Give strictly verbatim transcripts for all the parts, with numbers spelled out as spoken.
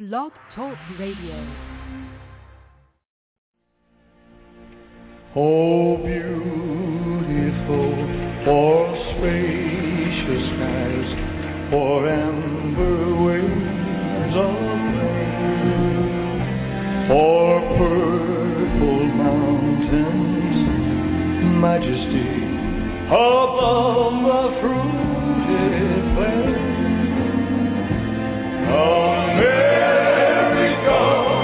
Blog Talk Radio. Oh, beautiful for spacious skies, for amber waves of rain, for purple mountains, majesty above the fruited plain. America,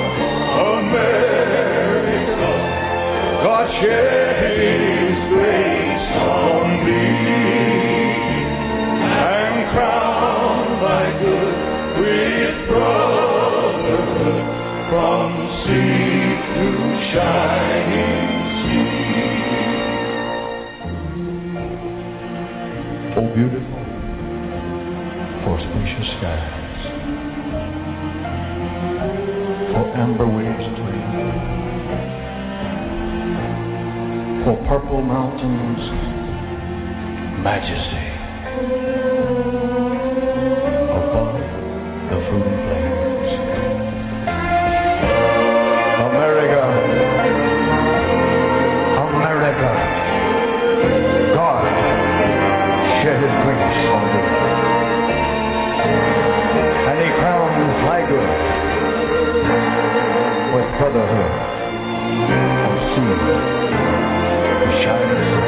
America, God shed His grace on thee, and crown thy good with brotherhood from sea to shining sea. Oh, beautiful for spacious skies, for amber waves of rain, for purple mountains, majesty above the fruiting plains. America, America, God shed His grace on thee, and He crowned thy good with brotherhood from sea to shining sea.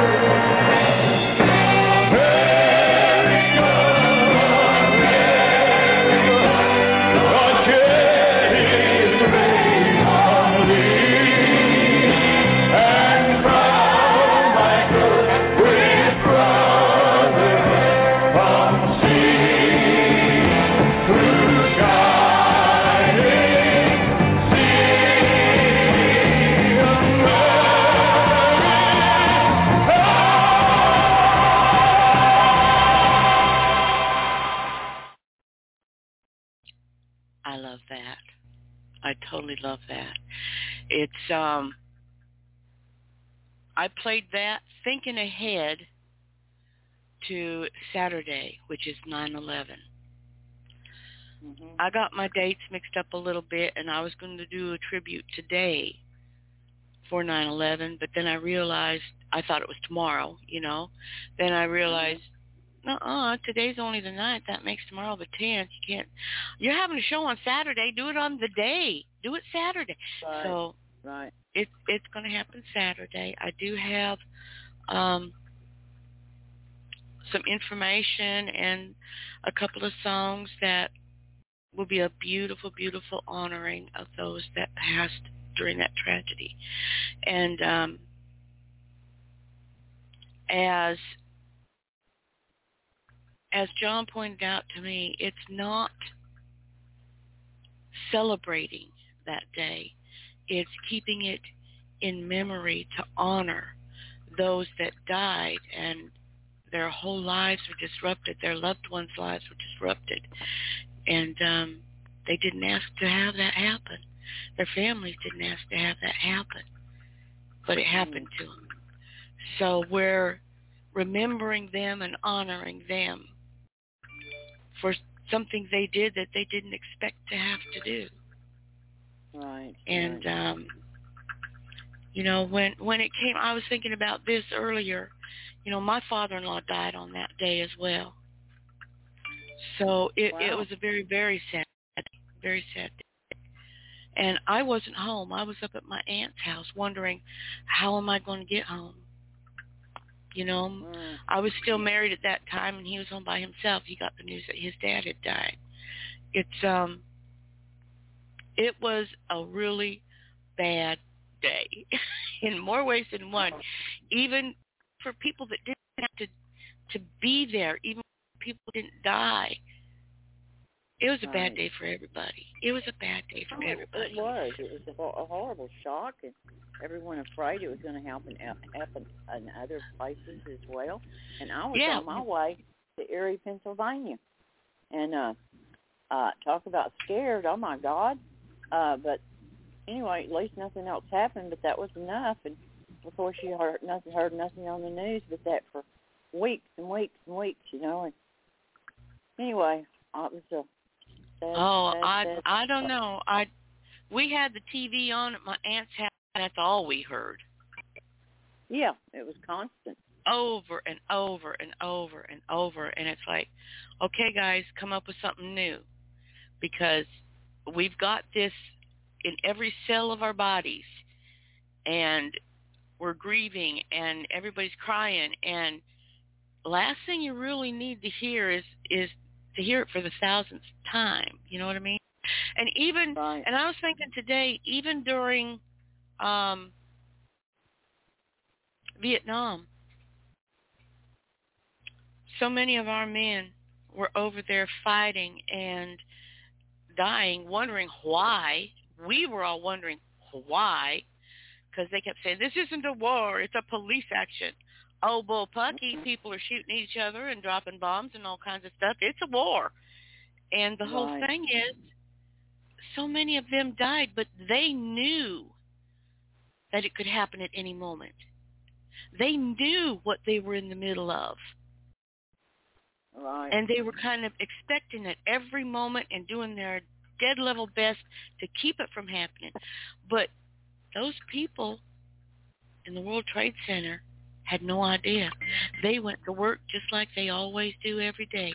I love that. I totally love that. It's, um, I played that thinking ahead to Saturday, which is nine eleven. Mm-hmm. I got my dates mixed up a little bit, and I was going to do a tribute today for nine eleven, but then I realized, I thought it was tomorrow, you know. Then I realized, uh-uh, today's only the ninth. That makes tomorrow the tenth. You can't. You're having a show on Saturday. Do it on the day. Do it Saturday. Right. So right. It's it's going to happen Saturday. I do have um, some information and a couple of songs that will be a beautiful, beautiful honoring of those that passed during that tragedy. And um, as As John pointed out to me, it's not celebrating that day. It's keeping it in memory to honor those that died and their whole lives were disrupted. Their loved ones' lives were disrupted. And um, they didn't ask to have that happen. Their families didn't ask to have that happen. But it happened to them. So we're remembering them and honoring them for something they did that they didn't expect to have to do. Right. And, right. um, you know, when when it came, I was thinking about this earlier. You know, my father-in-law died on that day as well. So it, wow. it was a very, very sad, very sad day. And I wasn't home. I was up at my aunt's house wondering, how am I going to get home? You know, mm. I was still married at that time, and he was home by himself. He got the news that his dad had died. It's um, it was a really bad day in more ways than one. Even for people that didn't have to to be there, even if people didn't die, it was a right. bad day for everybody. It was a bad day for oh, everybody. It was. It was a, a horrible shock, and everyone afraid it was going to happen happen in other places as well. And I was yeah. on my way to Erie, Pennsylvania, and uh, uh, talk about scared. Oh my God! Uh, but anyway, at least nothing else happened. But that was enough. And of course, you heard nothing, heard nothing on the news but that for weeks and weeks and weeks. You know. And anyway, uh, it was a sad, Oh, sad, I sad. I don't know. I we had the T V on at my aunt's house. That's all we heard. Yeah, it was constant. Over and over and over and over. And it's like, okay, guys, come up with something new. Because we've got this in every cell of our bodies. And we're grieving and everybody's crying. And the last thing you really need to hear is, is to hear it for the thousandth time. You know what I mean? And even, Right. and I was thinking today, even during um, Vietnam, so many of our men were over there fighting and dying, wondering why. We were all wondering why, because they kept saying, this isn't a war, it's a police action. Oh, bullpucky, Mm-hmm. people are shooting each other and dropping bombs and all kinds of stuff. It's a war. And the whole Right. thing is, so many of them died, but they knew that it could happen at any moment. They knew what they were in the middle of. Right. And they were kind of expecting it every moment and doing their dead level best to keep it from happening. But those people in the World Trade Center had no idea. They went to work just like they always do every day.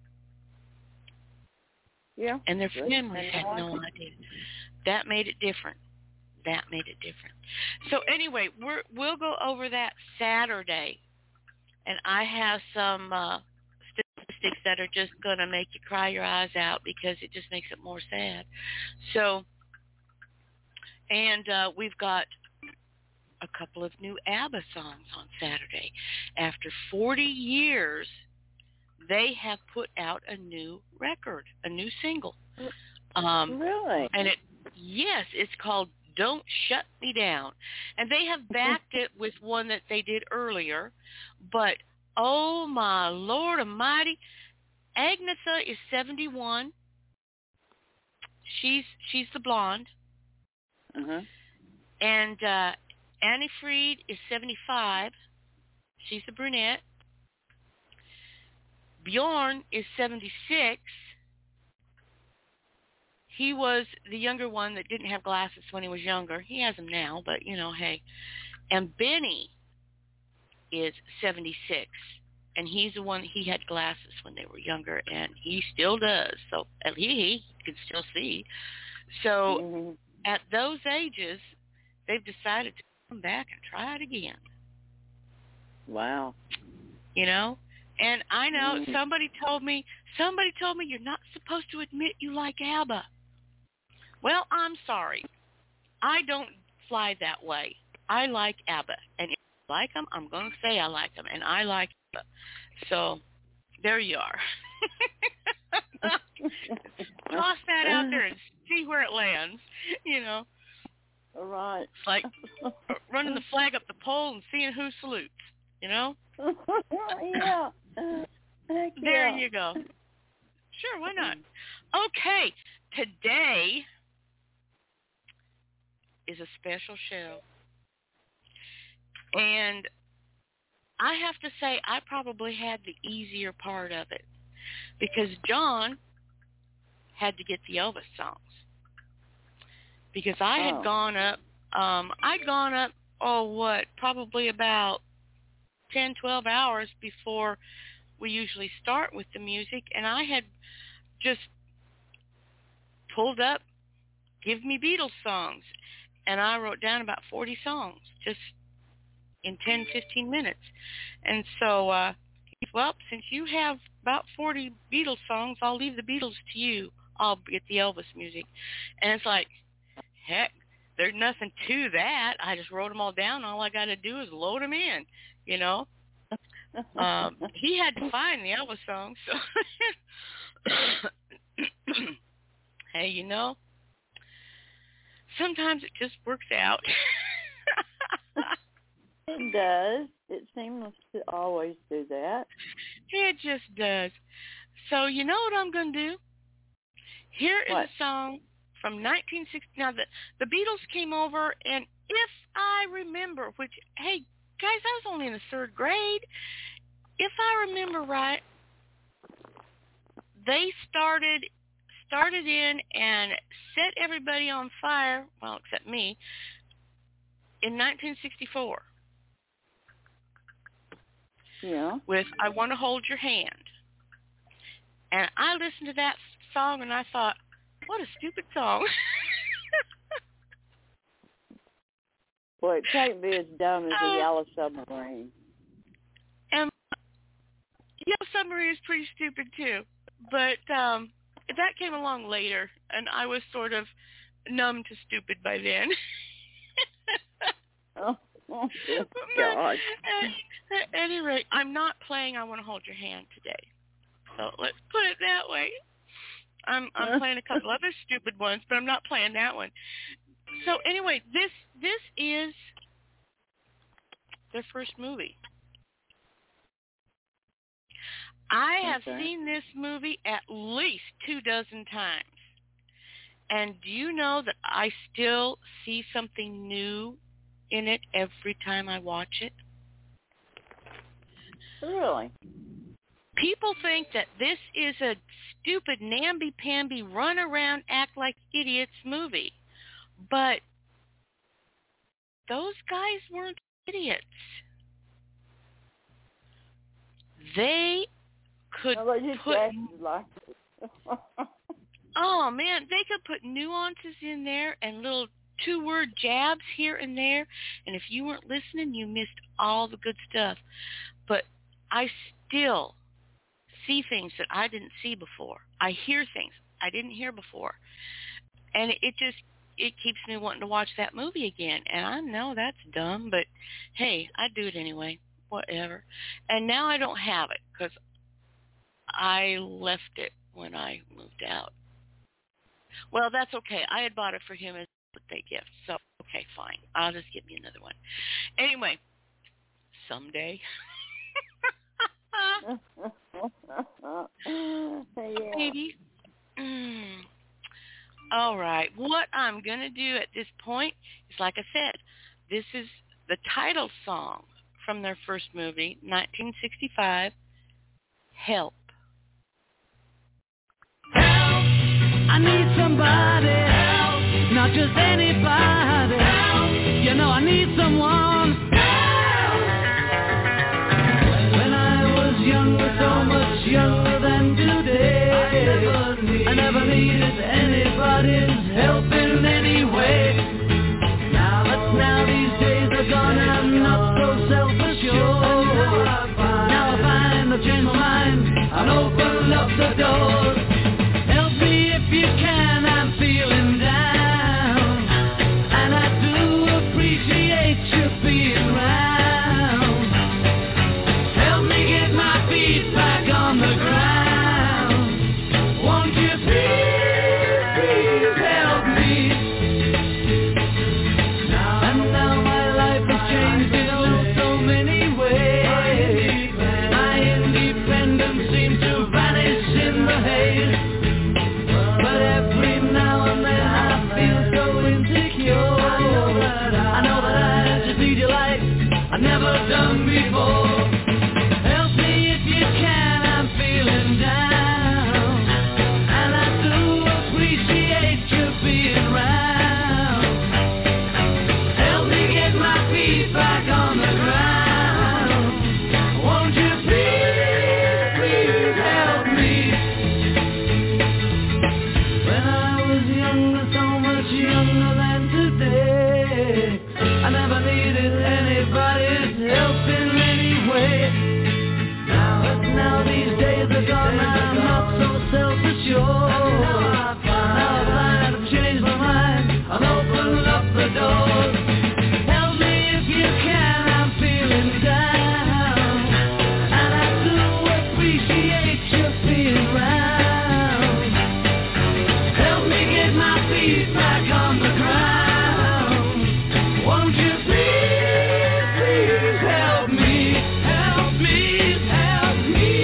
Yeah. And their Good. families And had no idea. That made it different. That made it different. So anyway, we're, we'll go over that Saturday. And I have some uh, statistics that are just going to make you cry your eyes out because it just makes it more sad. So, and uh, we've got a couple of new ABBA songs on Saturday. After forty years, they have put out a new record, a new single. Um, really? And it, yes, it's called Don't Shut Me Down. And they have backed it with one that they did earlier. But, oh my Lord Almighty, Agnetha is seventy-one. She's she's the blonde. Uh-huh. And uh, Annie Fried is seventy-five. She's the brunette. Bjorn is seventy-six. He was the younger one that didn't have glasses when he was younger. He has them now, but, you know, hey. And Benny is seventy-six. And he's the one, he had glasses when they were younger, and he still does. So at least he can still see. So Mm-hmm. at those ages, they've decided to come back and try it again. Wow. You know? And I know Mm. somebody told me, somebody told me you're not supposed to admit you like ABBA. Well, I'm sorry. I don't fly that way. I like ABBA. And if I like them, I'm going to say I like them. And I like ABBA. So there you are. Toss that out there and see where it lands, you know. All right. It's like running the flag up the pole and seeing who salutes, you know. Yeah. Heck There yeah. you go. Sure, why not? Okay, today is a special show. And I have to say I probably had the easier part of it because John had to get the Elvis songs. Because I had Oh. gone up, um, I'd gone up, oh, what, probably about ten, twelve hours before we usually start with the music, and I had just pulled up, give me Beatles songs, and I wrote down about forty songs just in ten, fifteen minutes. And so, uh, well, since you have about forty Beatles songs, I'll leave the Beatles to you. I'll get the Elvis music. And it's like, heck, there's nothing to that. I just wrote them all down. All I got to do is load them in, you know. Um, he had to find the Elvis songs. So hey, you know, sometimes it just works out. It does. It seems to always do that. It just does. So you know what I'm going to do? Here is What? a song from nineteen sixty. Now, the, the Beatles came over, and if I remember, which, hey, guys, I was only in the third grade. If I remember right, they started started in and set everybody on fire, well, except me, in nineteen sixty-four. Yeah. With I Want to Hold Your Hand. And I listened to that song and I thought, what a stupid song. Well, it can't be as dumb as the Uh, Yellow Submarine. And Yellow Submarine is pretty stupid too. But um, that came along later, and I was sort of numb to stupid by then. Oh, oh God. At, at any rate, I'm not playing I Want to Hold Your Hand today. So let's put it that way. I'm I'm playing a couple other stupid ones, but I'm not playing that one. So anyway, this this is their first movie. I have Okay. seen this movie at least two dozen times. And do you know that I still see something new in it every time I watch it? Really? People think that this is a stupid, namby-pamby, run-around, act-like idiots movie. But those guys weren't idiots. They could No, they just put... acted like it. Oh, man, they could put nuances in there and little two-word jabs here and there. And if you weren't listening, you missed all the good stuff. But I still see things that I didn't see before. I hear things I didn't hear before. And it just, it keeps me wanting to watch that movie again. And I know that's dumb, but hey, I do it anyway. Whatever. And now I don't have it because I left it when I moved out. Well, that's okay. I had bought it for him as a birthday gift. So, okay, fine. I'll just get me another one. Anyway, someday. Yeah. Maybe. Mm. All right. What I'm going to do at this point is, like I said, this is the title song from their first movie, nineteen sixty-five, Help. Help, I need somebody, help, not just anybody, help, you know I need someone, help. When I was younger, so much younger than today, I never, need, I never needed anybody's help in any way. Now, but now these days are gone and I'm not so self-assured. Now I find I've changed my mind and open up the doors. Help me if you can, I'm feeling down, and I do appreciate you being around. Help me get my feet back on the ground. Won't you please, please help me? And now my life has changed in oh so many ways. My independence seems to vanish in the haze. But every now and then I feel so insecure. I know that I just need your light I've never done before. Help me if you can, I'm feeling down, and I do appreciate you being around. Help me get my feet back on the ground. Won't you please, please help me? When I was younger, so much younger than today, I never needed anybody's help in any way. Now, but now these days are gone, I'm not so self-assured. Now I find I've changed my mind, I'll open up the doors. Help me if you can, I'm feeling down, and I do appreciate you being around. Help me get my feet back on the ground. Won't you please, please help me, help me, help me.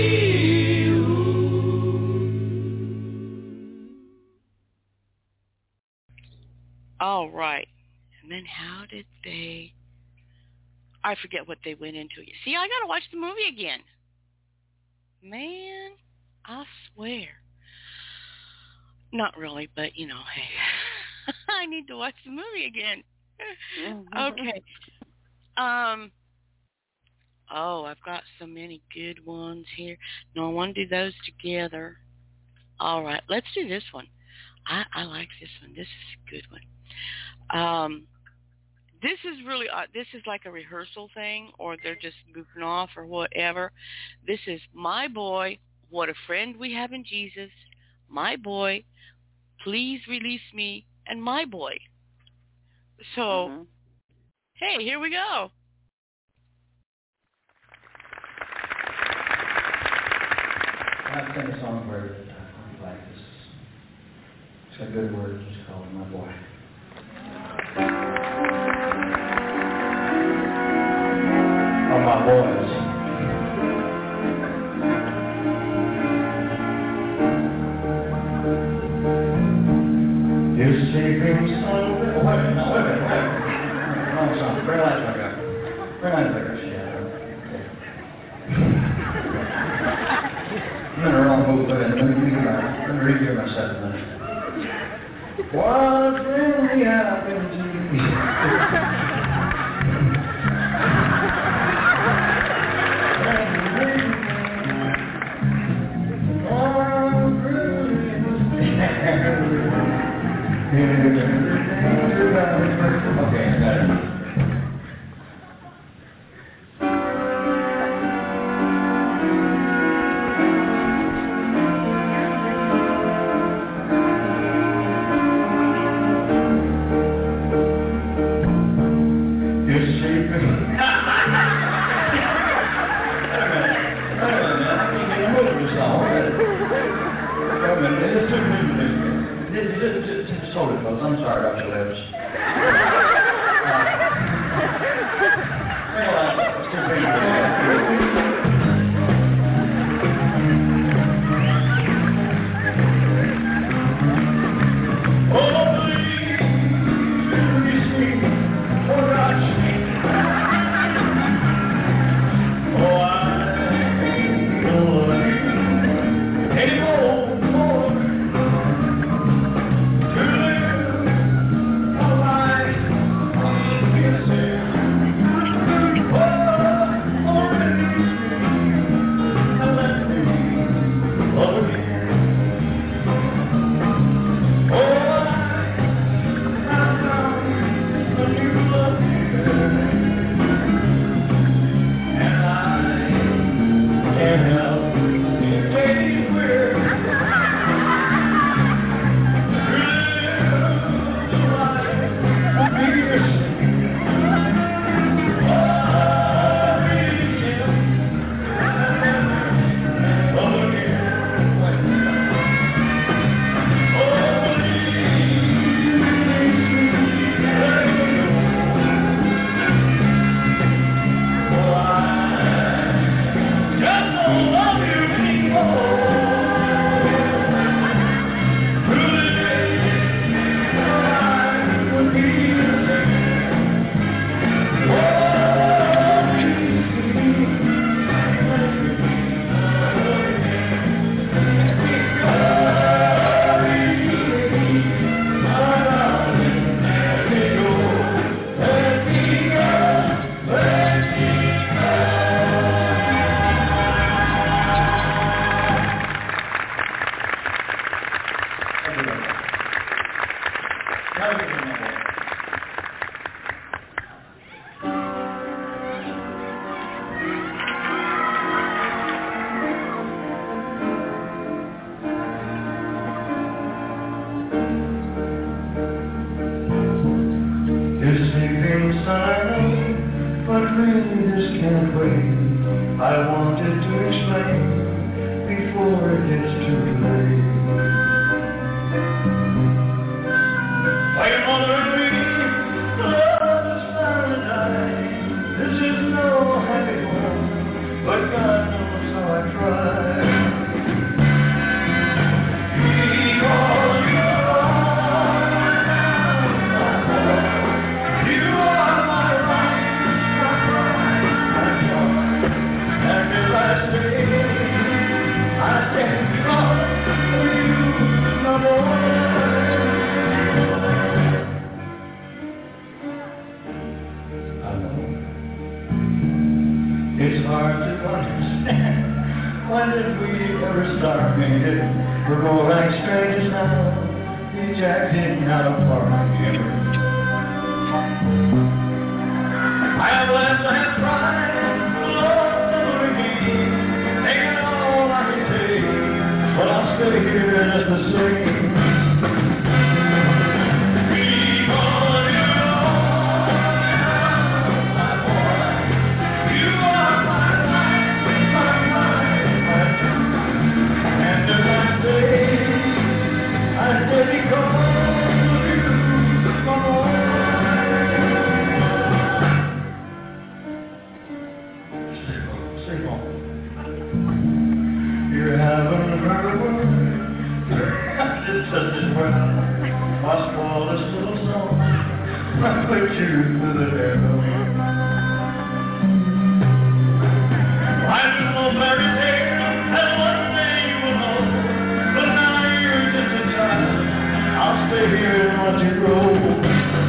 All right. And then how did they... I forget what they went into. See, I got to watch the movie again. Man, I swear. Not really, but, you know, hey, I need to watch the movie again. Okay. Um. Oh, I've got so many good ones here. No, I want to do those together. All right, let's do this one. I, I like this one. This is a good one. Um, this is really, uh, this is like a rehearsal thing, or they're just goofing off or whatever. This is My Boy, What a Friend We Have in Jesus. My Boy, Please Release Me, and My Boy. So, mm-hmm. Hey, here we go. I sing a song for you like this. It's a good word. It's called My Boy. Oh, my boys. You sleeping son. Wait a minute, wait a minute, wait a minute. Wrong song. Very nice, my guy. Very nice, my guy. I'm in the wrong book, but let me let me read you myself a minute. What really happened to me? Okay, I got it. I'm sorry about your lips. I stand for you, no more. starting to we're more like strangers now, each acting out of part together. I have left, I have tried, Lord, never again, taking all I can take, but I'll stay here just the same. I put you to the devil. I just know fairy tale, and one day you will know. But now you're just a child. I'll stay here and watch you grow.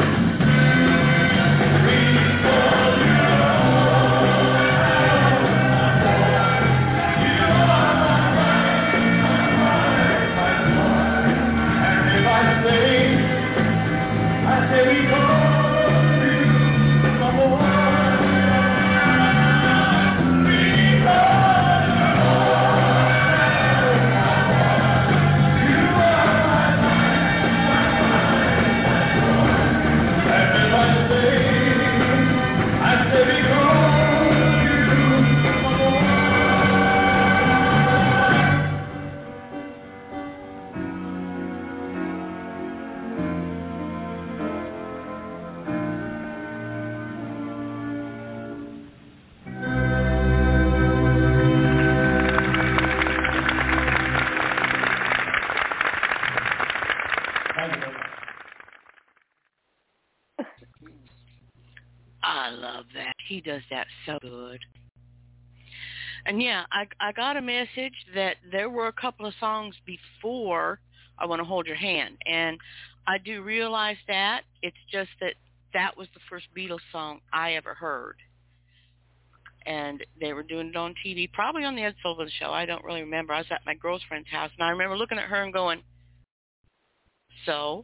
I love that. He does that so good. And yeah, I I got a message that there were a couple of songs before I Want to Hold Your Hand, and I do realize that. It's just that that was the first Beatles song I ever heard. And they were doing it on T V, probably on the Ed Sullivan Show. I don't really remember. I was at my girlfriend's house, and I remember looking at her and going, so?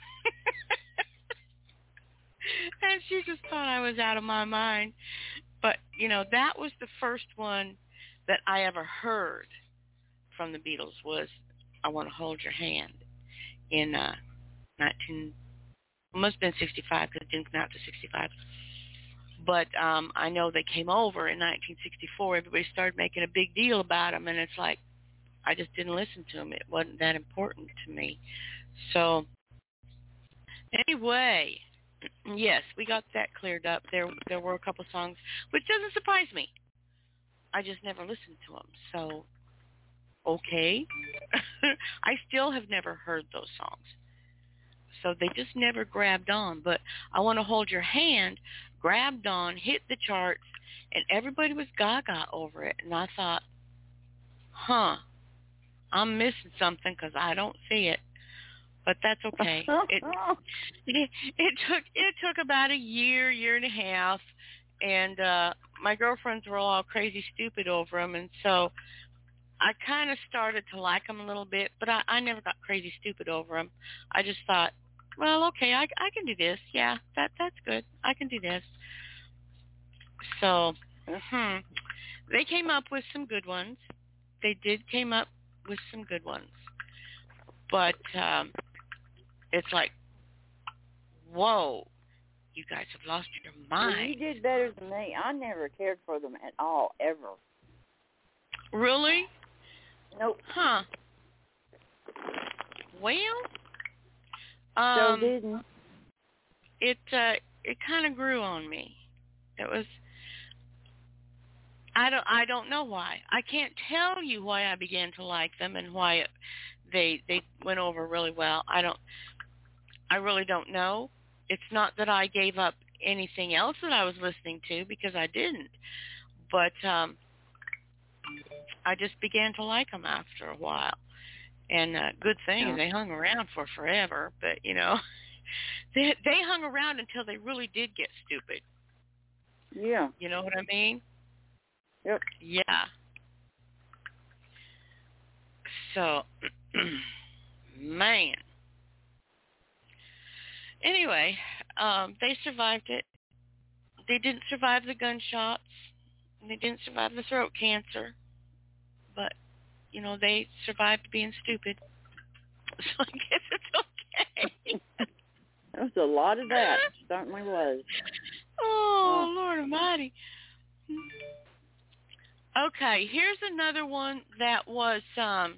And she just thought I was out of my mind. But, you know, that was the first one that I ever heard from the Beatles was I Want to Hold Your Hand in uh, nineteen, it must have been sixty-five because it didn't come out to sixty-five. But um, I know they came over in nineteen sixty-four. Everybody started making a big deal about them, and it's like I just didn't listen to them. It wasn't that important to me. So anyway, yes, we got that cleared up. There there were a couple songs, which doesn't surprise me. I just never listened to them. So, okay. I still have never heard those songs. So they just never grabbed on. But I Want to Hold Your Hand grabbed on, hit the charts, and everybody was gaga over it. And I thought, huh, I'm missing something because I don't see it. But that's okay. It, it it took it took about a year, year and a half, and uh, my girlfriends were all crazy stupid over them, and so I kind of started to like them a little bit, but I, I never got crazy stupid over them. I just thought, well, okay, I, I can do this. Yeah, that that's good. I can do this. So, hmm, they came up with some good ones. They did came up with some good ones, but. Um, It's like, whoa, you guys have lost your mind. Well, you did better than me. I never cared for them at all, ever. Really? Nope. Huh. Well, um, So didn't. It, uh, it kind of grew on me. It was, I don't, I don't know why. I can't tell you why I began to like them and why it, they, they went over really well. I don't, I really don't know. It's not that I gave up anything else that I was listening to because I didn't. But um, I just began to like them after a while. And uh, good thing Yeah. is they hung around for forever. But, you know, they, they hung around until they really did get stupid. Yeah. You know what I mean? Yep. Yeah. So, man. Anyway, um, they survived it. They didn't survive the gunshots. They didn't survive the throat cancer. But, you know, they survived being stupid. So I guess it's okay. There was a lot of that. It certainly was. Oh, Oh. Lord Almighty. Okay, here's another one that was, um,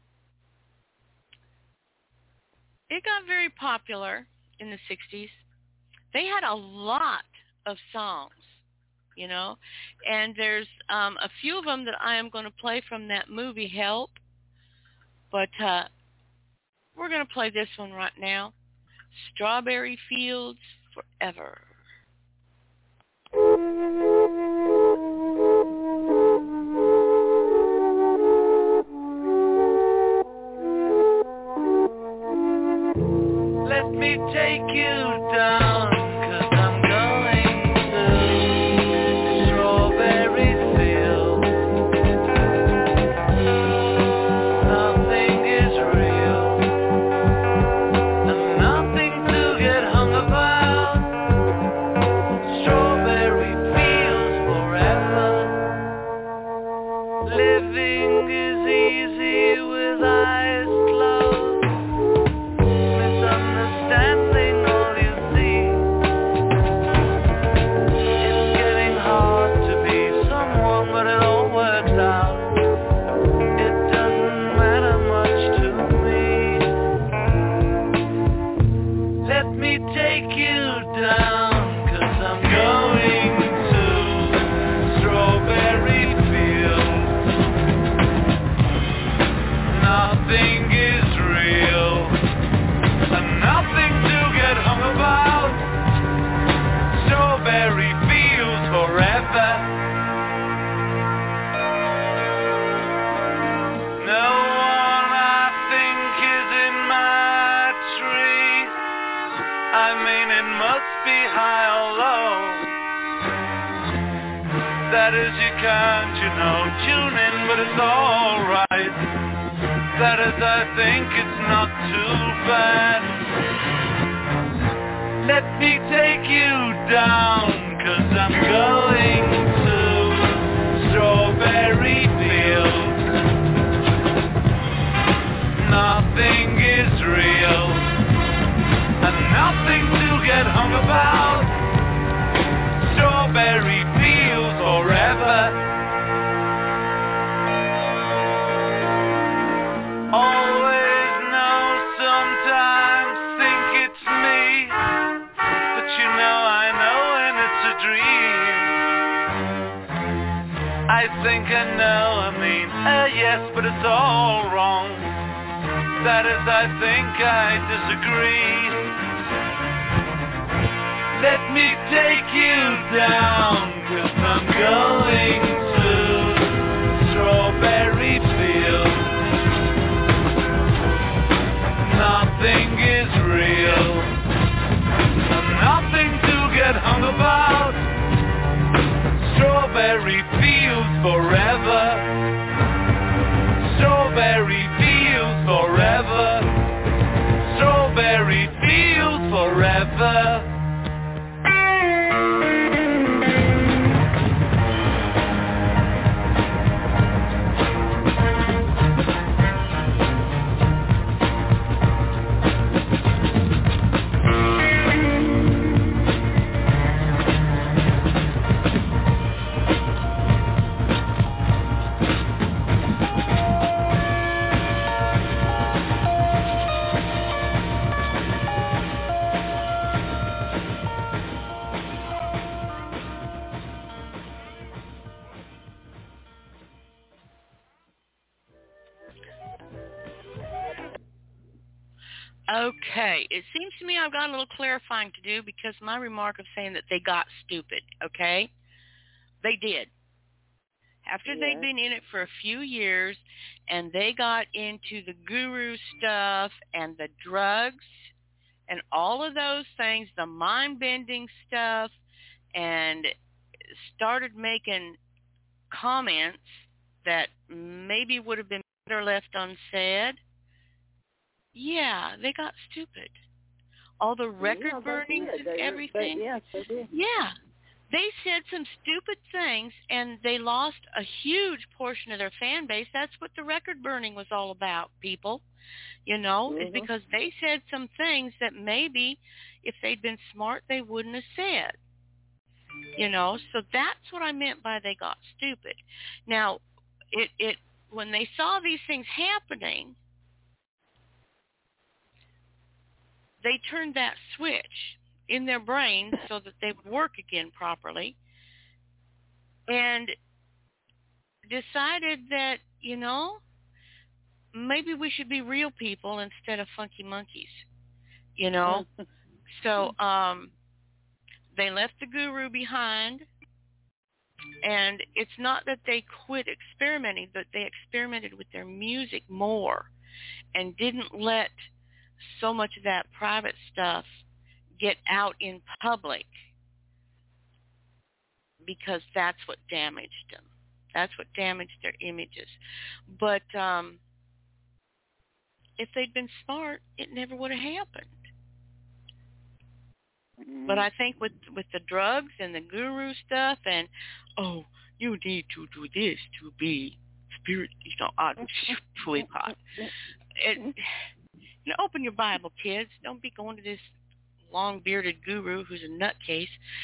it got very popular in the sixties. They had a lot of songs, you know, and there's um, a few of them that I am going to play from that movie, Help, but uh, we're going to play this one right now, Strawberry Fields Forever. Let me take you down, 'cause I'm going to strawberry fields. Nothing is real, and nothing to get hung about. Strawberry fields forever. Living is easy with eyes closed. Misunderstanding all you see. It's getting hard to be someone, but it all works out. It doesn't matter much to me. Let me take you down, 'cause I'm going to strawberry fields. Nothing is real, and nothing to get hung about. Strawberry fields forever. No one I think is in my tree. I mean, it must be high or low. That is, you can't, you know, tune in, but it's alright. That is, I think it's not too bad. Let me take you down, 'cause I'm going to strawberry fields. Nothing is real, and nothing to get hung about. Strawberry fields forever. Always know, sometimes think it's me, but you know I know when it's a dream. I think I know, I mean, uh, yes, but it's all wrong. That is, I think I disagree. Let me take you down, 'cause I'm going to strawberry fields. Nothing is real, and nothing to get hung about. Strawberry fields forever. Strawberry fields forever. Strawberry fields forever. Okay, it seems to me I've got a little clarifying to do because my remark of saying that they got stupid, okay? They did. After Yes. they'd been in it for a few years and they got into the guru stuff and the drugs and all of those things, the mind-bending stuff, and started making comments that maybe would have been are left unsaid. Yeah, they got stupid. All the record yeah, they burnings did. and They were- everything. They, yes, they did. Yeah. They said some stupid things, and they lost a huge portion of their fan base. That's what the record burning was all about, people. You know, Mhm. is because they said some things that maybe if they'd been smart, they wouldn't have said. You know, so that's what I meant by they got stupid. Now, it, it when they saw these things happening, they turned that switch in their brain so that they would work again properly, and decided that, you know, maybe we should be real people instead of funky monkeys, you know. So um, they left the guru behind, and it's not that they quit experimenting, but they experimented with their music more and didn't let so much of that private stuff get out in public, because that's what damaged them. That's what damaged their images. But um, if they'd been smart, it never would have happened. Mhm. But I think with with the drugs and the guru stuff and, oh, you need to do this to be spirit, you know, uh, pooey pot. It, you know, open your Bible, kids. Don't be going to this long-bearded guru who's a nutcase.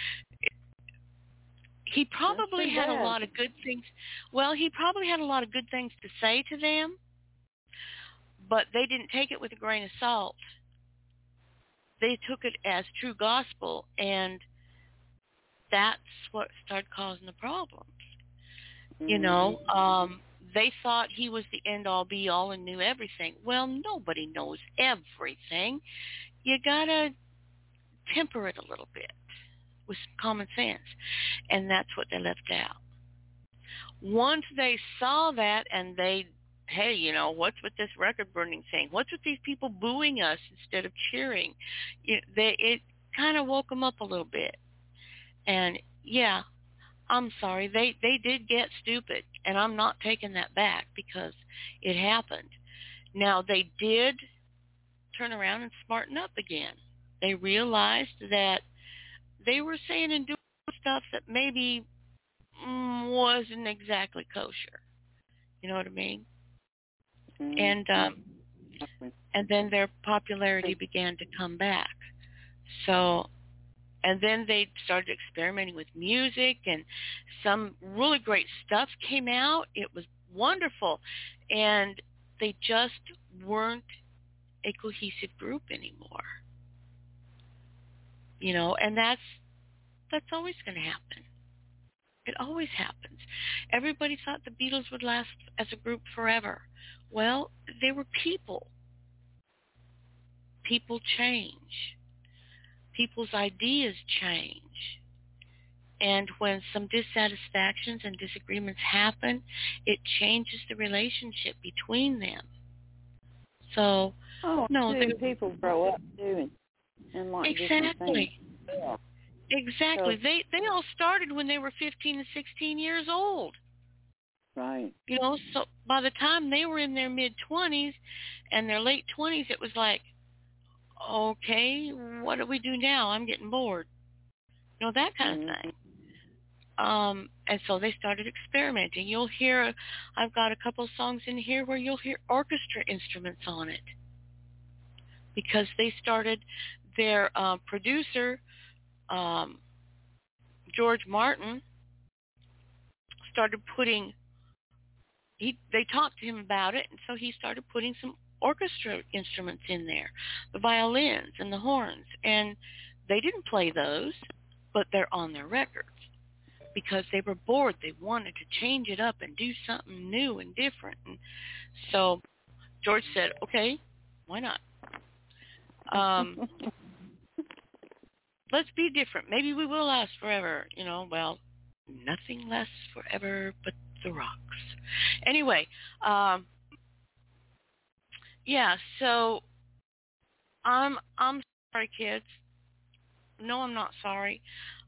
He probably had a bad. lot of good things. Well, he probably had a lot of good things to say to them, but they didn't take it with a grain of salt. They took it as true gospel, and that's what started causing the problems. You know, um, they thought he was the end-all, be-all and knew everything. Well, nobody knows everything. You got to temper it a little bit with some common sense, and that's what they left out. Once they saw that and they, hey, you know, what's with this record burning thing? What's with these people booing us instead of cheering? You, they, it kind of woke them up a little bit. And, yeah, I'm sorry, they, they did get stupid, and I'm not taking that back because it happened. Now, they did turn around and smarten up again. They realized that they were saying and doing stuff that maybe mm, wasn't exactly kosher. You know what I mean? Mhm. And um, and then their popularity began to come back. So, and then they started experimenting with music, and some really great stuff came out. It was wonderful, and they just weren't a cohesive group anymore. You know, and that's that's always going to happen. It always happens. Everybody thought the Beatles would last as a group forever. Well, they were people. People change. People's ideas change. And when some dissatisfactions and disagreements happen, it changes the relationship between them. So, Oh, no, too, they- people grow up too, and, and like different exactly. things. Yeah. Exactly. So- They they all started when they were fifteen and sixteen years old. Right. You know, so by the time they were in their mid-twenties and their late twenties, it was like, okay, what do we do now? I'm getting bored. You know, that kind Mhm. of thing. Um, and so they started experimenting. You'll hear, I've got a couple of songs in here where you'll hear orchestra instruments on it, because they started, their uh, producer, um, George Martin, started putting, he they talked to him about it, and so he started putting some orchestra instruments in there, the violins and the horns, and they didn't play those, but they're on their records because they were bored. They wanted to change it up and do something new and different. And so George said, okay, why not? Um, let's be different. Maybe we will last forever. You know, well, nothing lasts forever but the rocks. Anyway, um, yeah, so I'm I'm sorry, kids. No, I'm not sorry.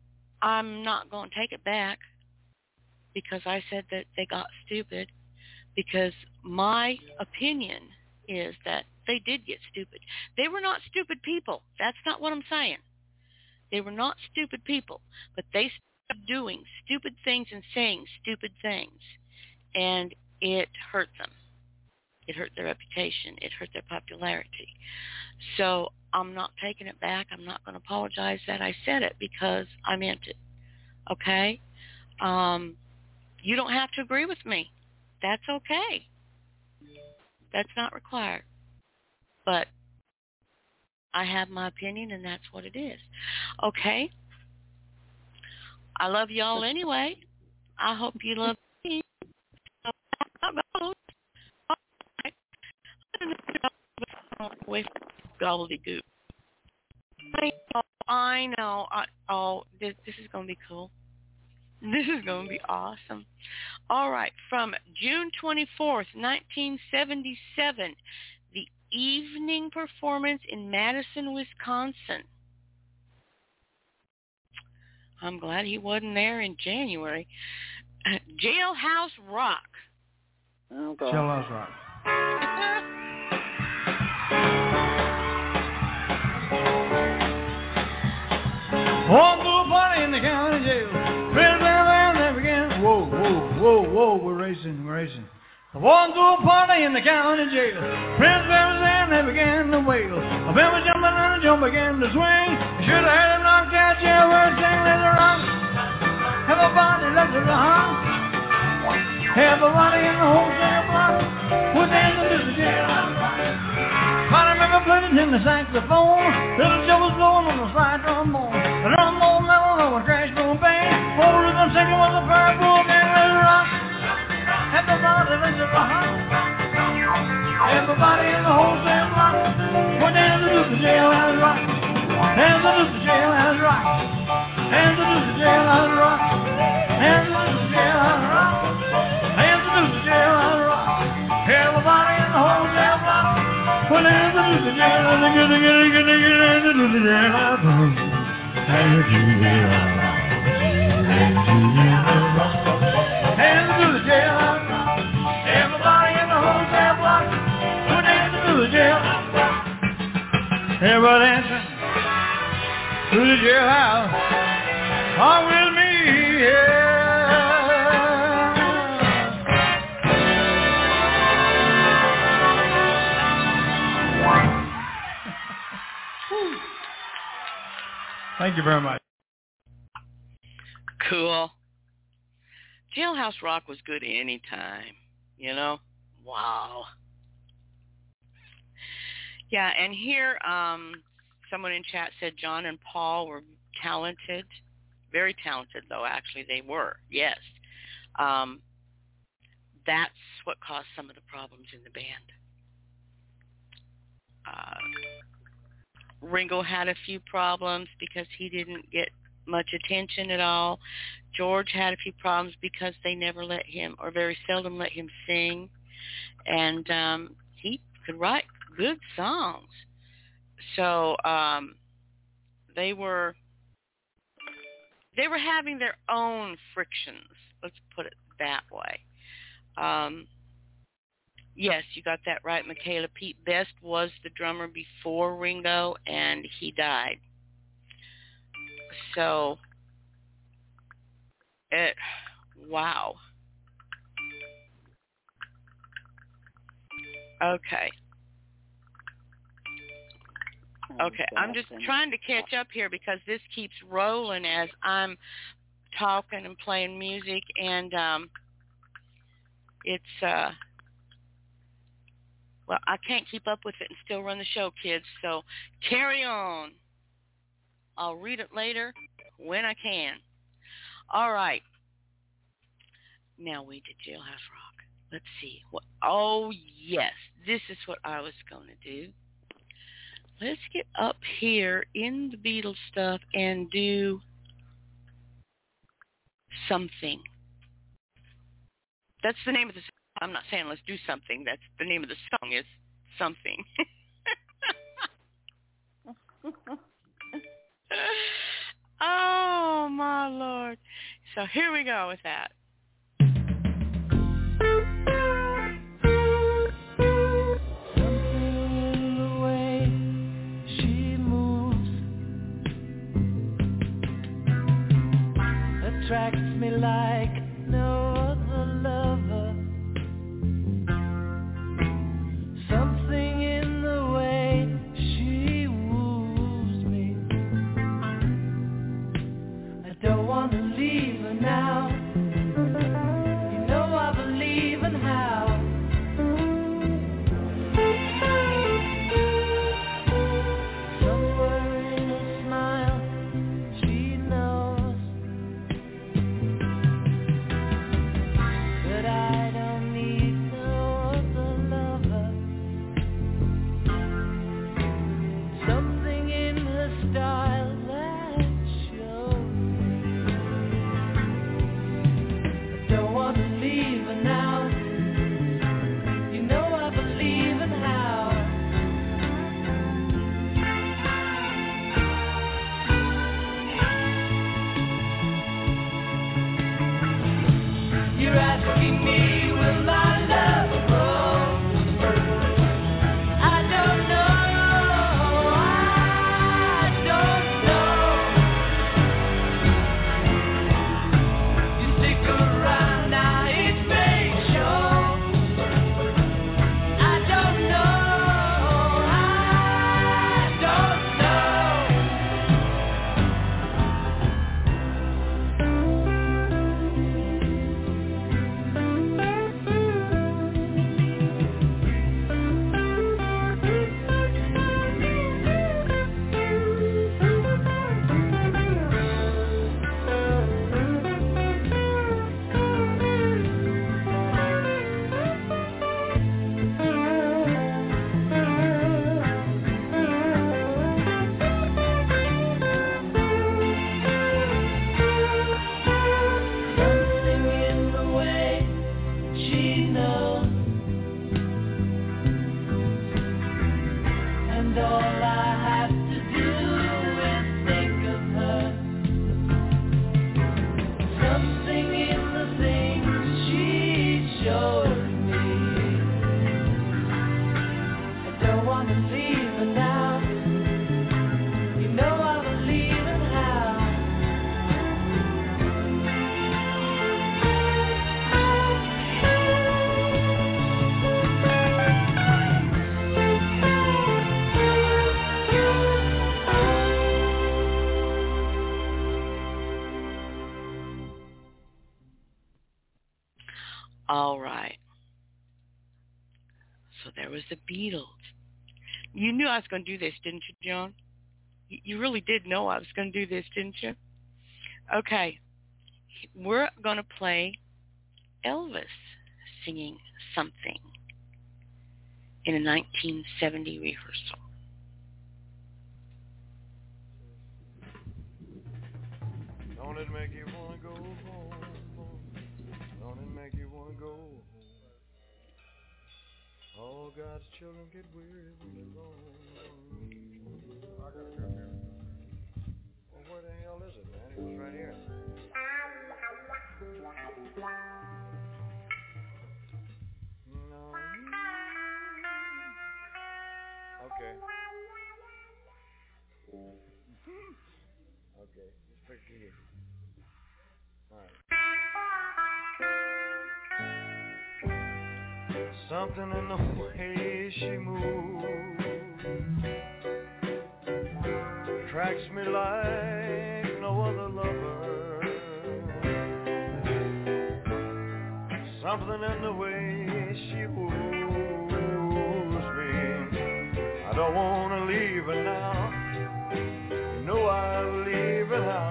I'm not going to take it back because I said that they got stupid, because my opinion is that they did get stupid. They were not stupid people. That's not what I'm saying. They were not stupid people, but they started doing stupid things and saying stupid things, and it hurt them. It hurt their reputation. It hurt their popularity. So I'm not taking it back. I'm not going to apologize that I said it because I meant it. Okay? Um, you don't have to agree with me. That's okay. That's not required. But I have my opinion, and that's what it is. Okay? I love y'all anyway. I hope you love me. With gobbledygook. I know, I know. I, oh, this, this is going to be cool. This is going to be awesome. All right, from June twenty-fourth, nineteen seventy-seven, the evening performance in Madison, Wisconsin. I'm glad he wasn't there in January. Uh, Jailhouse Rock. Oh, God. Jailhouse Rock. On to a party in the county jail. Friends and they began. Whoa, whoa, whoa, whoa, we're racing, we're racing. On to a party in the county jail. Friends and they began to wail. A bell was jumping and a jump began to swing. Should have had a knocked out jailbird sing let her rock. Everybody looked at the hum. Everybody in the whole jail block was dancing to the jailhouse rock. I remember putting in the saxophone. Little Joe was blowing on the slide trombone. The trombone metal on a crash boom bang. Older than second was a purple gang let her rock. Everybody looked at the hum. Everybody in the whole jail block was dancing to the jailhouse rock. Dancing to the jailhouse rock. Dancing to the jailhouse rock. Dancing to the jailhouse rock. Dancing to the jailhouse rock. Everybody in the whole jail block. Well, dancing to the jailhouse rock. Dancing to the jailhouse rock. Dancing to the jailhouse rock. Dancing to the jailhouse rock. Everybody in the whole jail block. Well, dancing to the jailhouse rock. Everybody dancing to the jailhouse. Come with me, yeah. Thank you very much. Cool. Jailhouse Rock was good any time, you know? Wow. Yeah, and here um, someone in chat said John and Paul were talented. Very talented, though, actually, they were, yes. Um, that's what caused some of the problems in the band. Uh, Ringo had a few problems because he didn't get much attention at all. George had a few problems because they never let him, or very seldom let him sing. And um, he could write good songs. So um, they were... They were having their own frictions, let's put it that way. Um, yes, you got that right, Michaela. Pete Best was the drummer before Ringo, and he died. So, it, wow. Okay. Okay, I'm just trying to catch up here because this keeps rolling as I'm talking and playing music, and um, it's, uh, well, I can't keep up with it and still run the show, kids, so carry on. I'll read it later when I can. All right. Now we did Jailhouse Rock. Let's see. What? Oh, yes, this is what I was going to do. Let's get up here in the Beatles stuff and do Something. That's the name of the song. I'm not saying let's do something. That's the name of the song is Something. Oh, my Lord. So here we go with that. attracts me like no other lover. Something in the way she woos me. I don't want to leave her now. You know I believe in how. All right. So there was the Beatles. You knew I was going to do this, didn't you, John? You really did know I was going to do this, didn't you? Okay. We're going to play Elvis singing something in a nineteen seventy rehearsal. Don't it make you want to go home? Don't it make you want to go home? All God's children get weary when they're gone. I gotta go here. Well, where the hell is it, man? It was right here. No. Okay. Okay, let's pick it here. All right. Something in the way she moves attracts me like no other lover. Something in the way she woos me. I don't want to leave her now. You know I'll leave her now.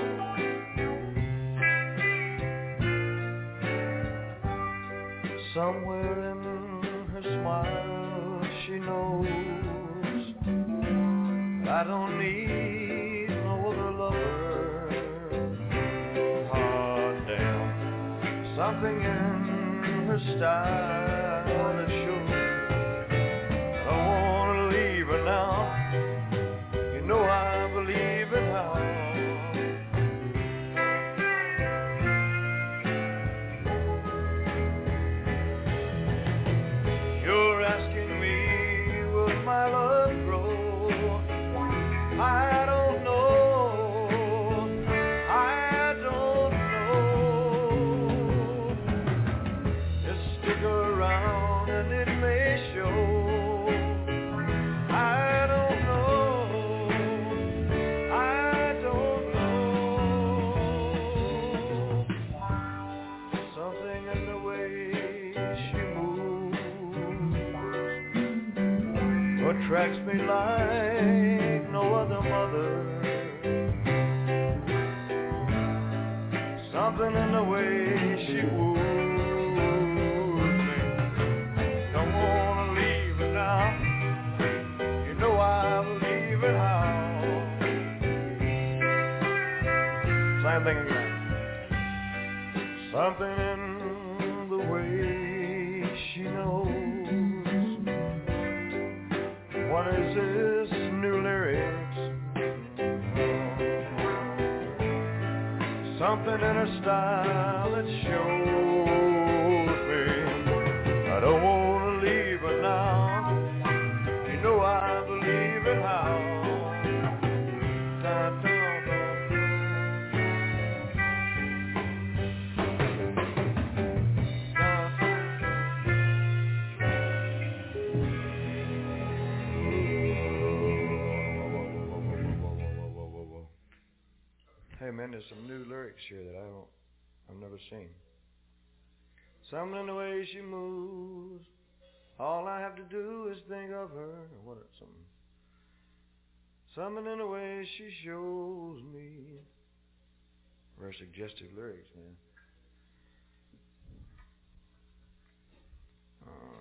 Somewhere in her smile she knows I don't need no other lover. Oh damn, something in her style that shows I don't want to leave her now. You know I believe in her. My love grow. I don't know. I don't attracts me like no other mother. Something in the way she woos me. Don't wanna leave her now. You know I believe it how. Same thing again. Something in the way she knows. What is this new lyrics? Something in her style that shows me I don't want to leave her now. You know I believe it how. Da, da, da, Hey man, there's some new lyrics here that I don't, I've never seen. Something in the way she moves. All I have to do is think of her. What is something? Something in the way she shows me. Very suggestive lyrics, man. Uh,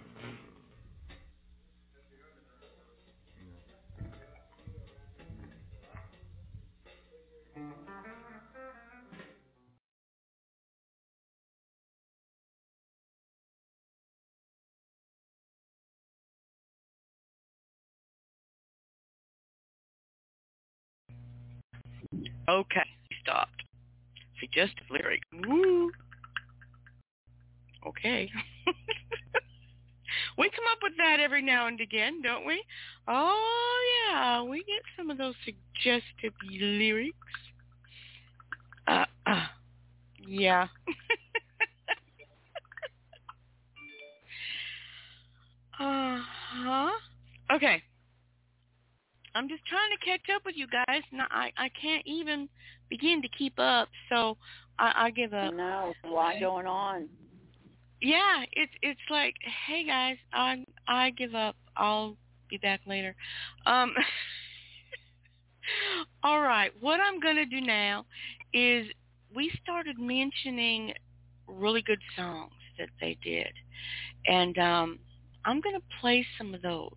Okay, stopped. Suggestive lyric. Woo. Okay. We come up with that every now and again, don't we? Oh, yeah, we get some of those suggestive lyrics. Uh, uh yeah. Uh-huh. Okay. I'm just trying to catch up with you guys. No, I, I can't even begin to keep up, so I, I give up. No, a lot going on. Yeah, it's it's like, hey guys, I I give up. I'll be back later. Um, all right, what I'm going to do now is we started mentioning really good songs that they did, and um, I'm going to play some of those.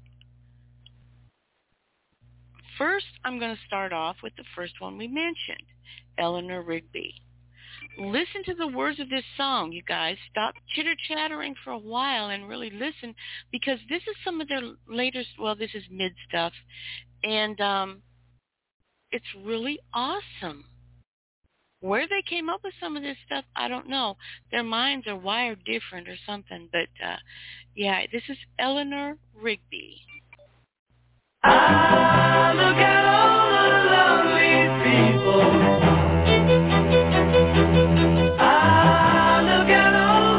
First, I'm going to start off with the first one we mentioned, Eleanor Rigby. Listen to the words of this song, you guys. Stop chitter-chattering for a while and really listen, because this is some of their latest, well, this is mid stuff, and um, it's really awesome. Where they came up with some of this stuff, I don't know. Their minds are wired different or something, but uh, yeah, this is Eleanor Rigby. Ah, look at all the lonely people. Ah, look at all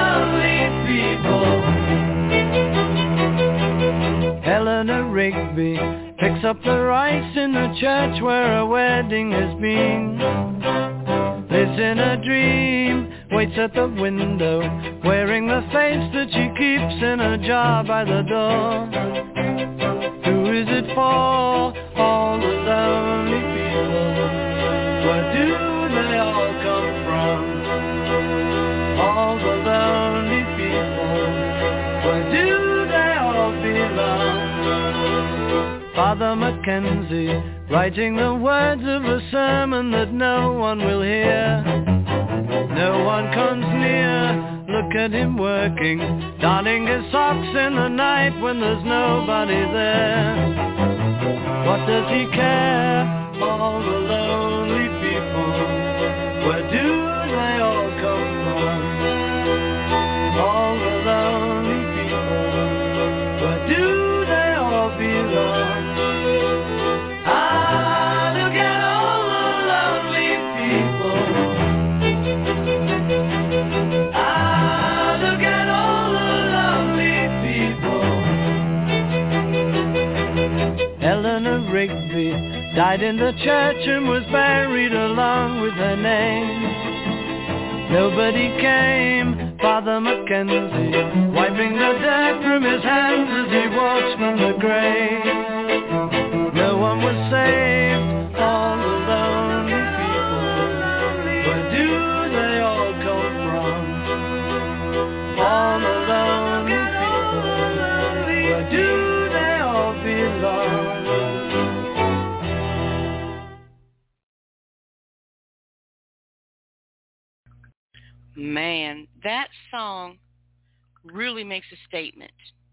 the lonely people. Eleanor Rigby picks up the rice in the church where a wedding has been. Lives in a dream, waits at the window, wearing the face that she keeps in a jar by the door. Who is it for? All the lonely people. Where do they all come from? All the lonely people. Where do they all belong? Father Mackenzie, writing the words of a sermon that no one will hear. No one comes near. Look at him working, darning his socks in the night when there's nobody there. What does he care? All the lonely people. Where do they all come from? All the lonely people. Where do they all belong? Ah, look at all the lonely people. Eleanor Rigby died in the church and was buried along with her name. Nobody came Father Mackenzie, wiping the dirt from his hands as he walks from the grave. No one was saved, all the lonely people. Where do they all come from? All the lonely people. Where do they all belong? Man, that song really makes a statement.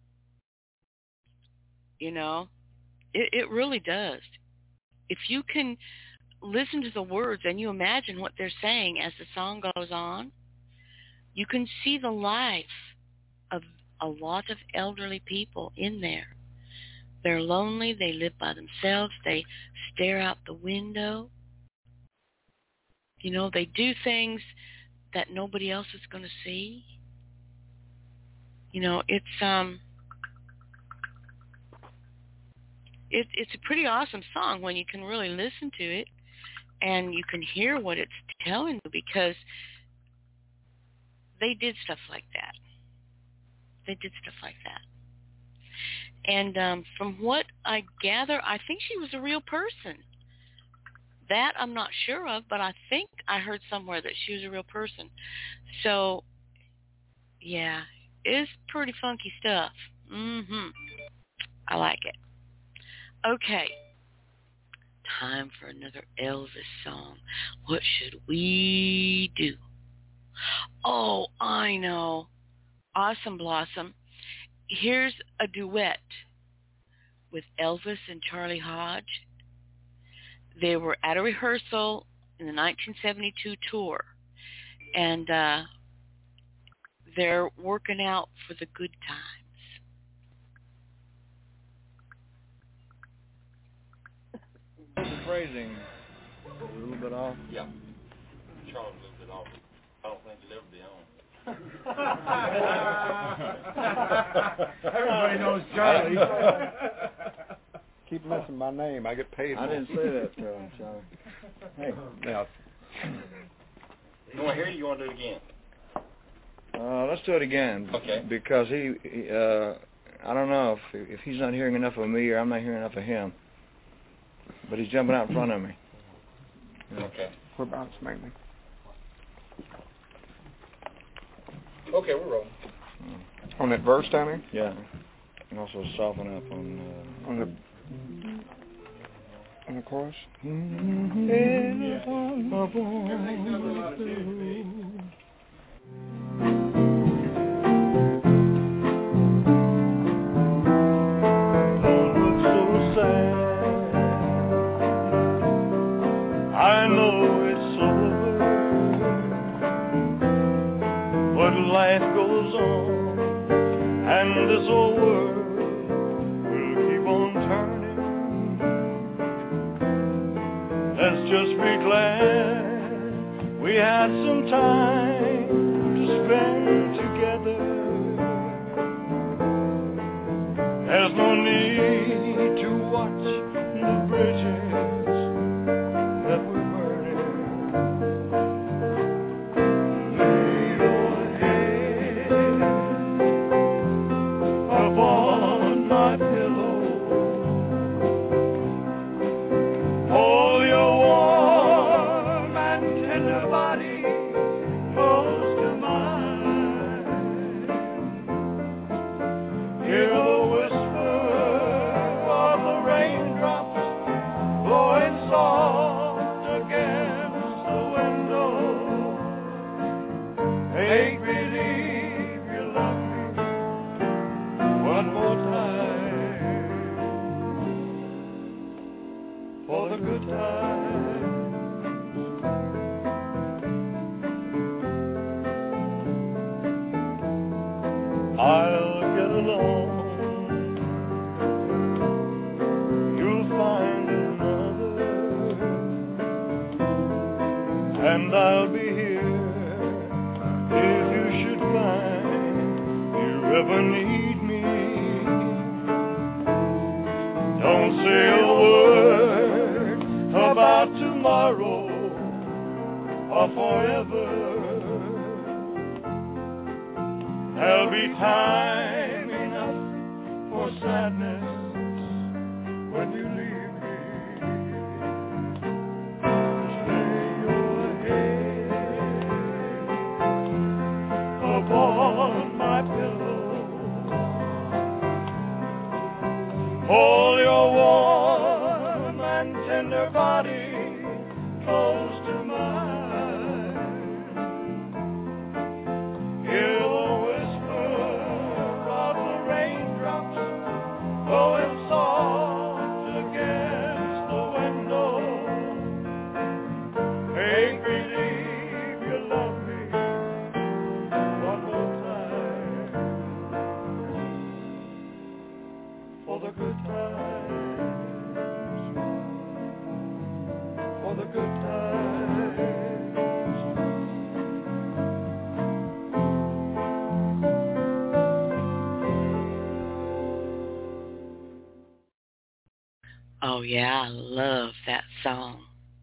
You know, it, it really does. If you can listen to the words and you imagine what they're saying as the song goes on, you can see the life of a lot of elderly people in there. They're lonely. They live by themselves. They stare out the window. You know, they do things that nobody else is going to see. You know, it's um, it, it's a pretty awesome song when you can really listen to it and you can hear what it's telling you, because they did stuff like that. They did stuff like that. And um, from what I gather, I think she was a real person. That I'm not sure of, but I think I heard somewhere that she was a real person. So, yeah, it's pretty funky stuff. Mm-hmm. I like it. Okay. Time for another Elvis song. What should we do? Oh, I know. Awesome Blossom. Here's a duet with Elvis and Charlie Hodge. They were at a rehearsal in the nineteen seventy-two tour, and uh, they're working out for the good times. The phrasing is a little bit off. Yeah. Charlie's a little bit off. I don't think he'll ever be on. Everybody knows Charlie. Keep messing my name. I get paid. I didn't say that to him, Charlie. Hey, now. You want to hear it or you want to do it again? Uh, let's do it again. Okay. Because he, he uh, I don't know if if he's not hearing enough of me or I'm not hearing enough of him. But he's jumping out in front of me. Okay. Whereabouts, mainly? Okay, we're rolling. On that verse down there? Yeah. And also soften up on uh, on the on the chorus. Mm-hmm. Don't look so sad. I know it's over, but life goes on, and this old world will keep on turning. Let's just be glad we had some time to spend together. There's no need to watch the bridges that we're burning. Lay your head upon my pillow. Hold your warm and tender body close to mine. Hear the whisper of the raindrops blowing soft against the window. Make believe you love me one more time for the good times. I'll get along. You'll find another, and I'll be here if you should find you ever need me. Don't say a word about tomorrow or forever. There'll be time enough for sadness when you leave me. Just lay your head upon my pillow. Hold your warm and tender body close to mine. Hear the whisper of the raindrops going soft against the window. Make believe you love me one more time for the good times, for the good times. Oh yeah, I love that song.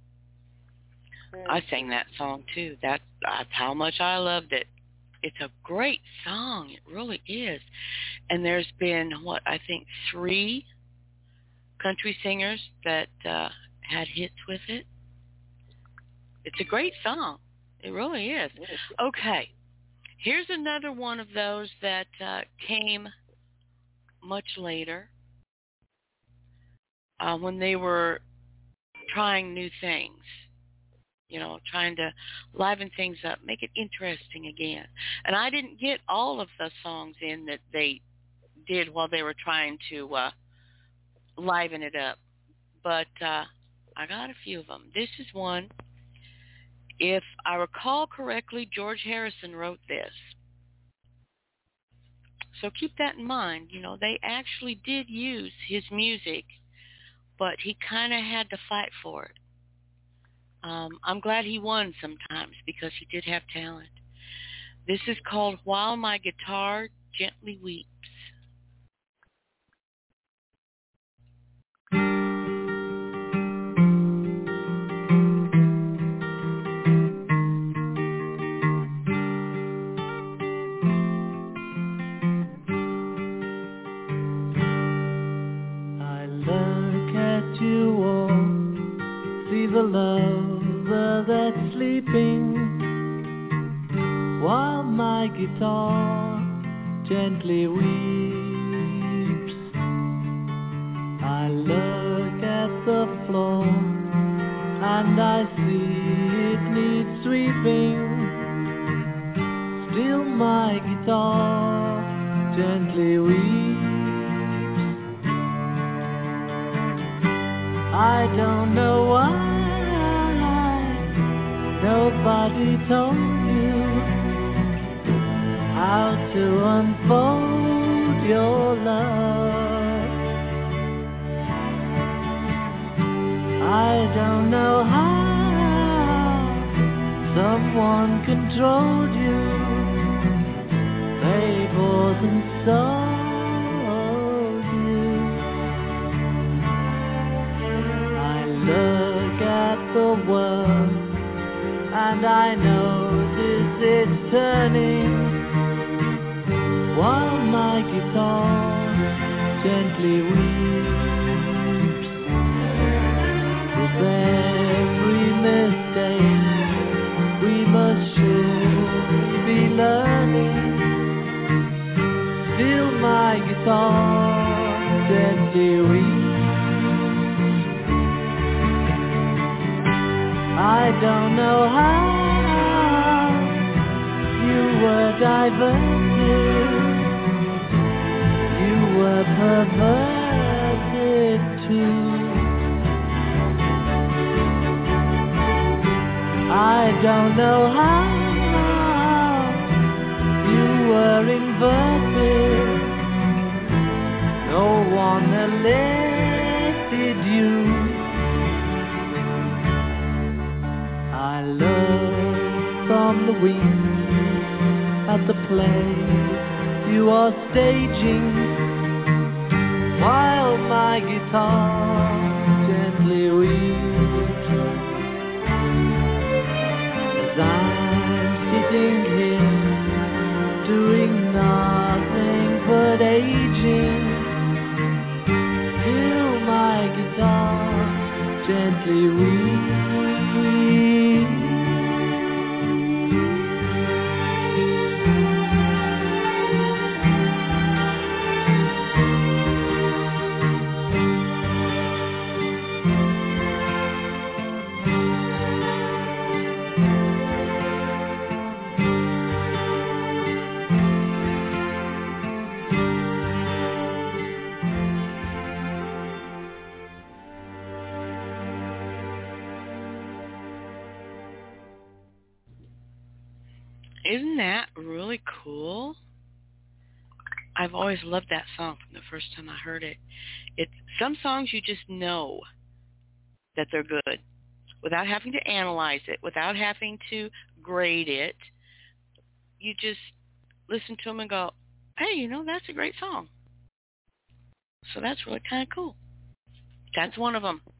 I sang that song too. That, that's how much I loved it. It's a great song. It really is. And there's been, what, I think three country singers that uh, had hits with it. It's a great song. It really is. Okay. Here's another one of those that uh, came much later. Uh, when they were trying new things, you know, trying to liven things up, make it interesting again. And I didn't get all of the songs in that they did while they were trying to uh, liven it up, but uh, I got a few of them. This is one. If I recall correctly, George Harrison wrote this. So keep that in mind. You know, they actually did use his music, but he kind of had to fight for it. Um, I'm glad he won sometimes because he did have talent. This is called While My Guitar Gently Weeps. I look at you all, see the lover that's sleeping, while my guitar gently weeps. I look at the floor and I see it needs sweeping, still my guitar gently weeps. I don't know why nobody told you how to unfold your love. I don't know how someone controlled you, they bought and sold you. I look at the world and I notice it's turning, while my guitar gently weeps. With every mistake we must surely be learning, still my guitar gently weeps. I don't know how you were diverted, you were perverted too. I don't know how you were inverted, no one elected you. I learned from the wings at the play you are staging, while my guitar gently weeps. As I'm sitting here doing nothing Isn't that really cool? I've always loved that song from the first time I heard it. It's some songs you just know that they're good without having to analyze it, without having to grade it. You just listen to them and go, hey, you know, that's a great song. So that's really kind of cool. That's one of them.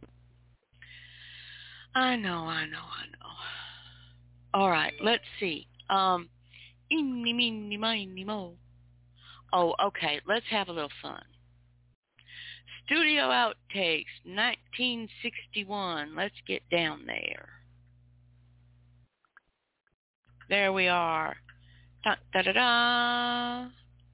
I know, I know, I know. All right, let's see. Um, eeny, meeny, miny, mo. Oh, okay, let's have a little fun. Studio Outtakes, nineteen sixty-one. Let's get down there. There we are. Da da da da.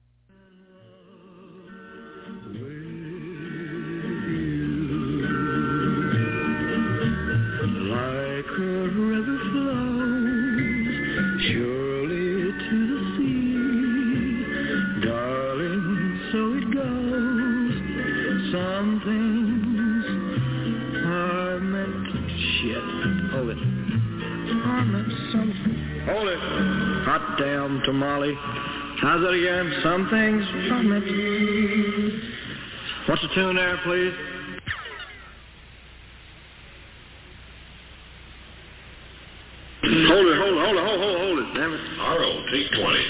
Like a river flows surely to the sea, darling, so it goes. Some things are meant to shit. Hold it. Are meant something. Hold it. Hot damn tamale. How's that again? Some things are meant to. What's the tune there, please? Hold it, hold it, hold it, hold it, hold it, hold it, damn it. R O, take twenty.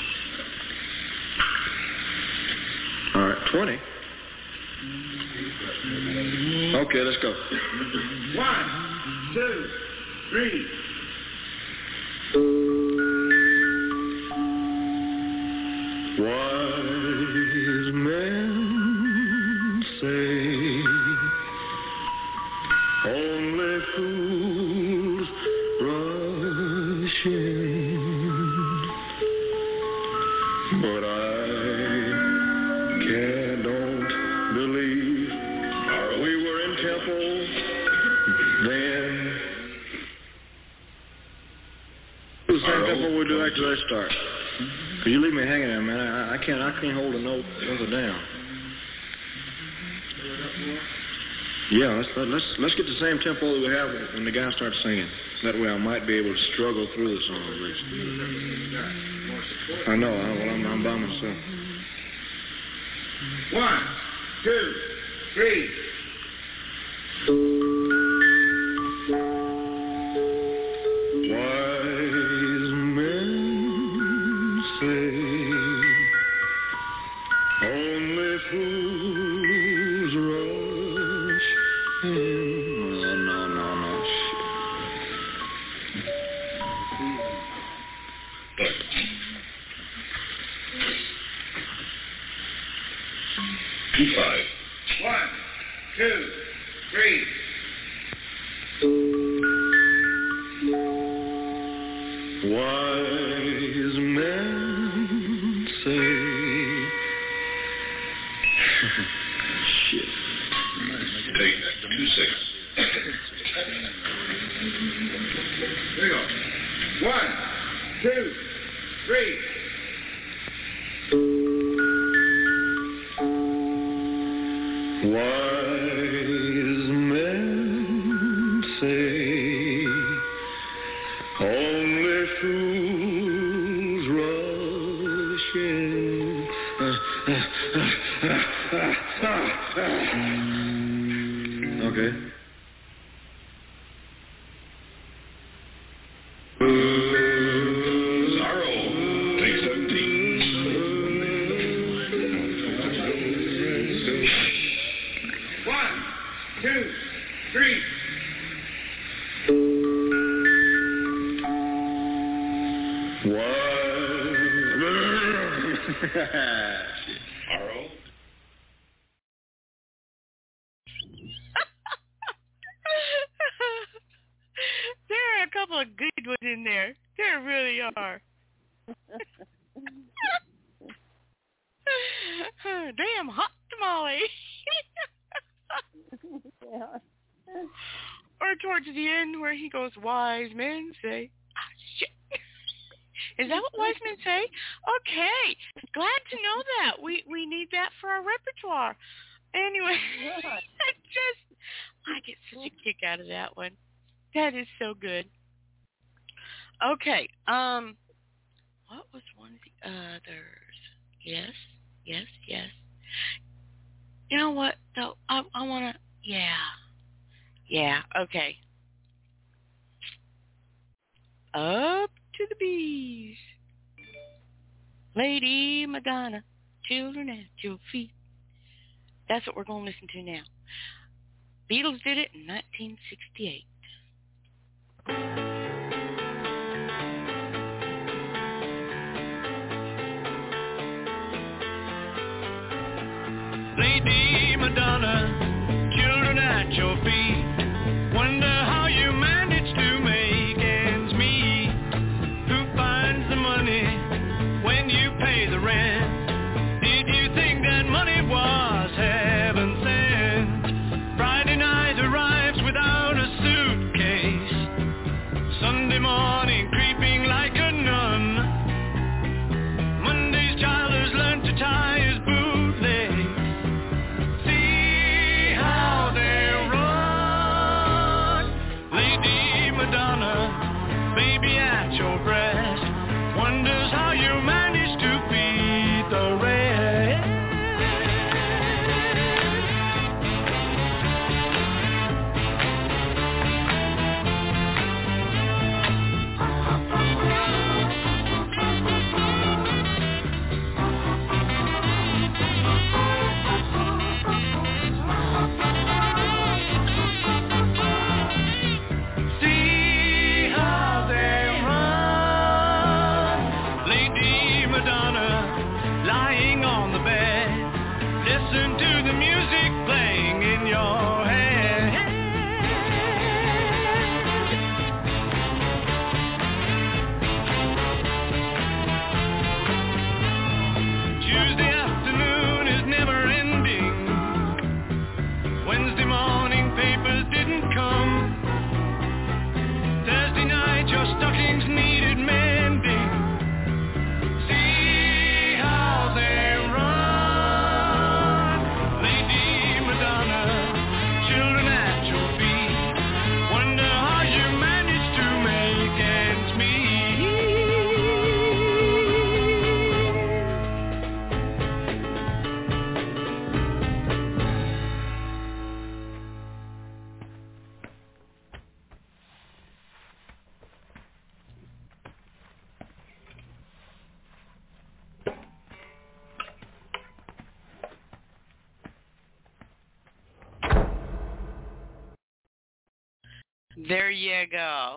All right, twenty. Okay, let's go. One, two, three. Wise men say only fools rush in, but I can't, don't believe we were in temple then. The same temple we do after they start. Could you leave me hanging there, man? I, I can't. I can't hold a note further down. Yeah, let's let's let's get the same tempo that we have when the guy starts singing. That way, I might be able to struggle through the song at least. I know. I, well, I'm, I'm by myself. One, two, three. Wise men say only fools rush in. Oh, no, no, no. Two, five. One, two, three. Wise men say. Shit. Take two, six. There you go. One, two, three. Wise men say only fools rush in. Okay. Sorrow, take seventeen. One, two, three. R O. couple of good ones in there. There really are. Damn hot tamale. Yeah. Or towards the end where he goes, wise men say, ah, shit. Is that what wise men say? Okay. Glad to know that. We we need that for our repertoire. Anyway, I just, I get such a kick out of that one. That is so good. Okay. Um, what was one of the others? Yes, yes, yes. You know what, though? I, I want to, yeah. Yeah, okay. Up to the bees. Lady Madonna, children at your feet. That's what we're going to listen to now. Beatles did it in nineteen sixty-eight. Lady Madonna, children at your feet. Wonder how you manage to make ends meet. Who finds the money when you pay the rent? Did you think that money was heaven sent? Friday night arrives without a suitcase. Sunday morning creeping like a nun. Monday's child has learned to tie his bootleg. See how they run. Lady Madonna, baby at your breast, wonders how you manage to feed the rest. See how they run. Lady Madonna, lying on the bed, listen to the music playing in your head. Tuesday afternoon is never ending. Wednesday morning papers didn't come. Thursday night your stockings needed mending. See how they run. Lady Madonna, children at your feet, wonder how you manage to make ends meet. There you go.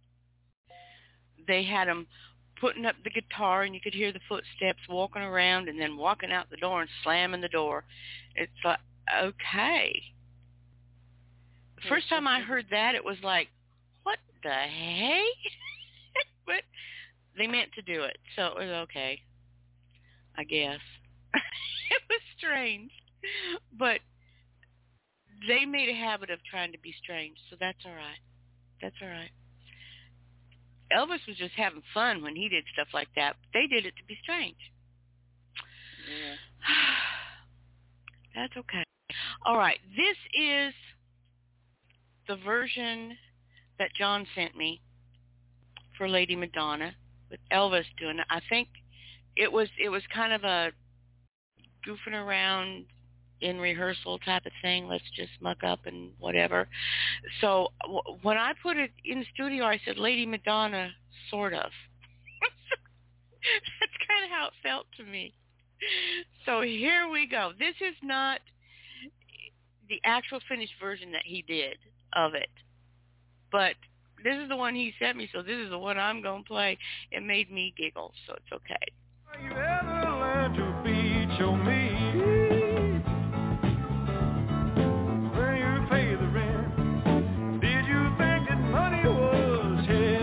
They had him putting up the guitar, and you could hear the footsteps walking around and then walking out the door and slamming the door. It's like, okay. The first time I heard that, it was like, what the hey? But they meant to do it, so it was okay, I guess. It was strange, but they made a habit of trying to be strange, so that's all right. That's all right. Elvis was just having fun when he did stuff like that. They did it to be strange. Yeah. That's okay. All right. This is the version that John sent me for Lady Madonna with Elvis doing it. I think it was it was kind of a goofing around in rehearsal type of thing. Let's just muck up and whatever. So w- when I put it in the studio, I said Lady Madonna, sort of. That's kind of how it felt to me. So here we go. This is not the actual finished version that he did of it, but this is the one he sent me, so this is the one I'm going to play. It made me giggle, so it's okay. Have you ever learned to beat your meat? When you pay the rent, did you think that money was heaven?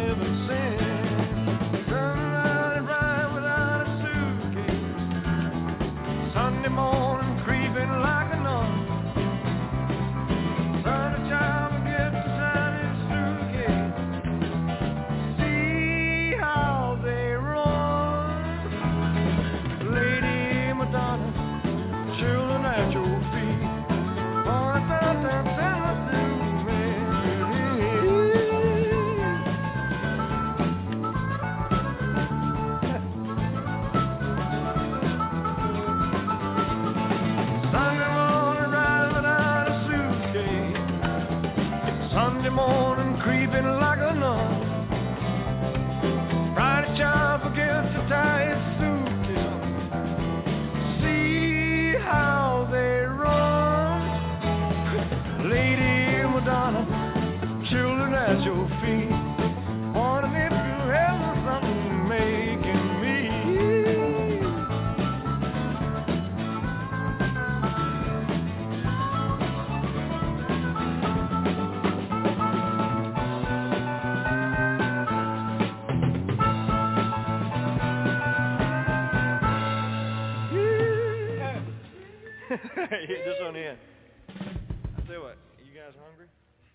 morning creeping like a nun. Friday child forgets to tie his suitcase. See how they run. Lady Madonna, children at your feet. Wondering if you have something making me. Hit this one in. I tell you what, you guys hungry?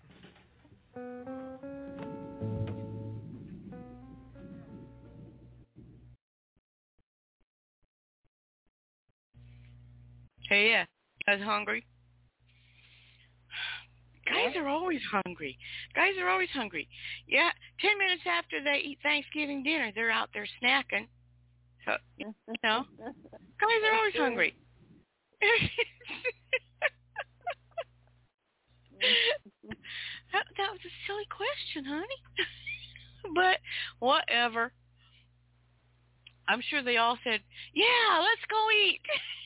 Hey, yeah. You guys hungry? Guys are always hungry. Guys are always hungry. Yeah, ten minutes after they eat Thanksgiving dinner, they're out there snacking. So, you know, guys are always hungry. that, that was a silly question, honey. But whatever. I'm sure they all said, yeah, let's go eat.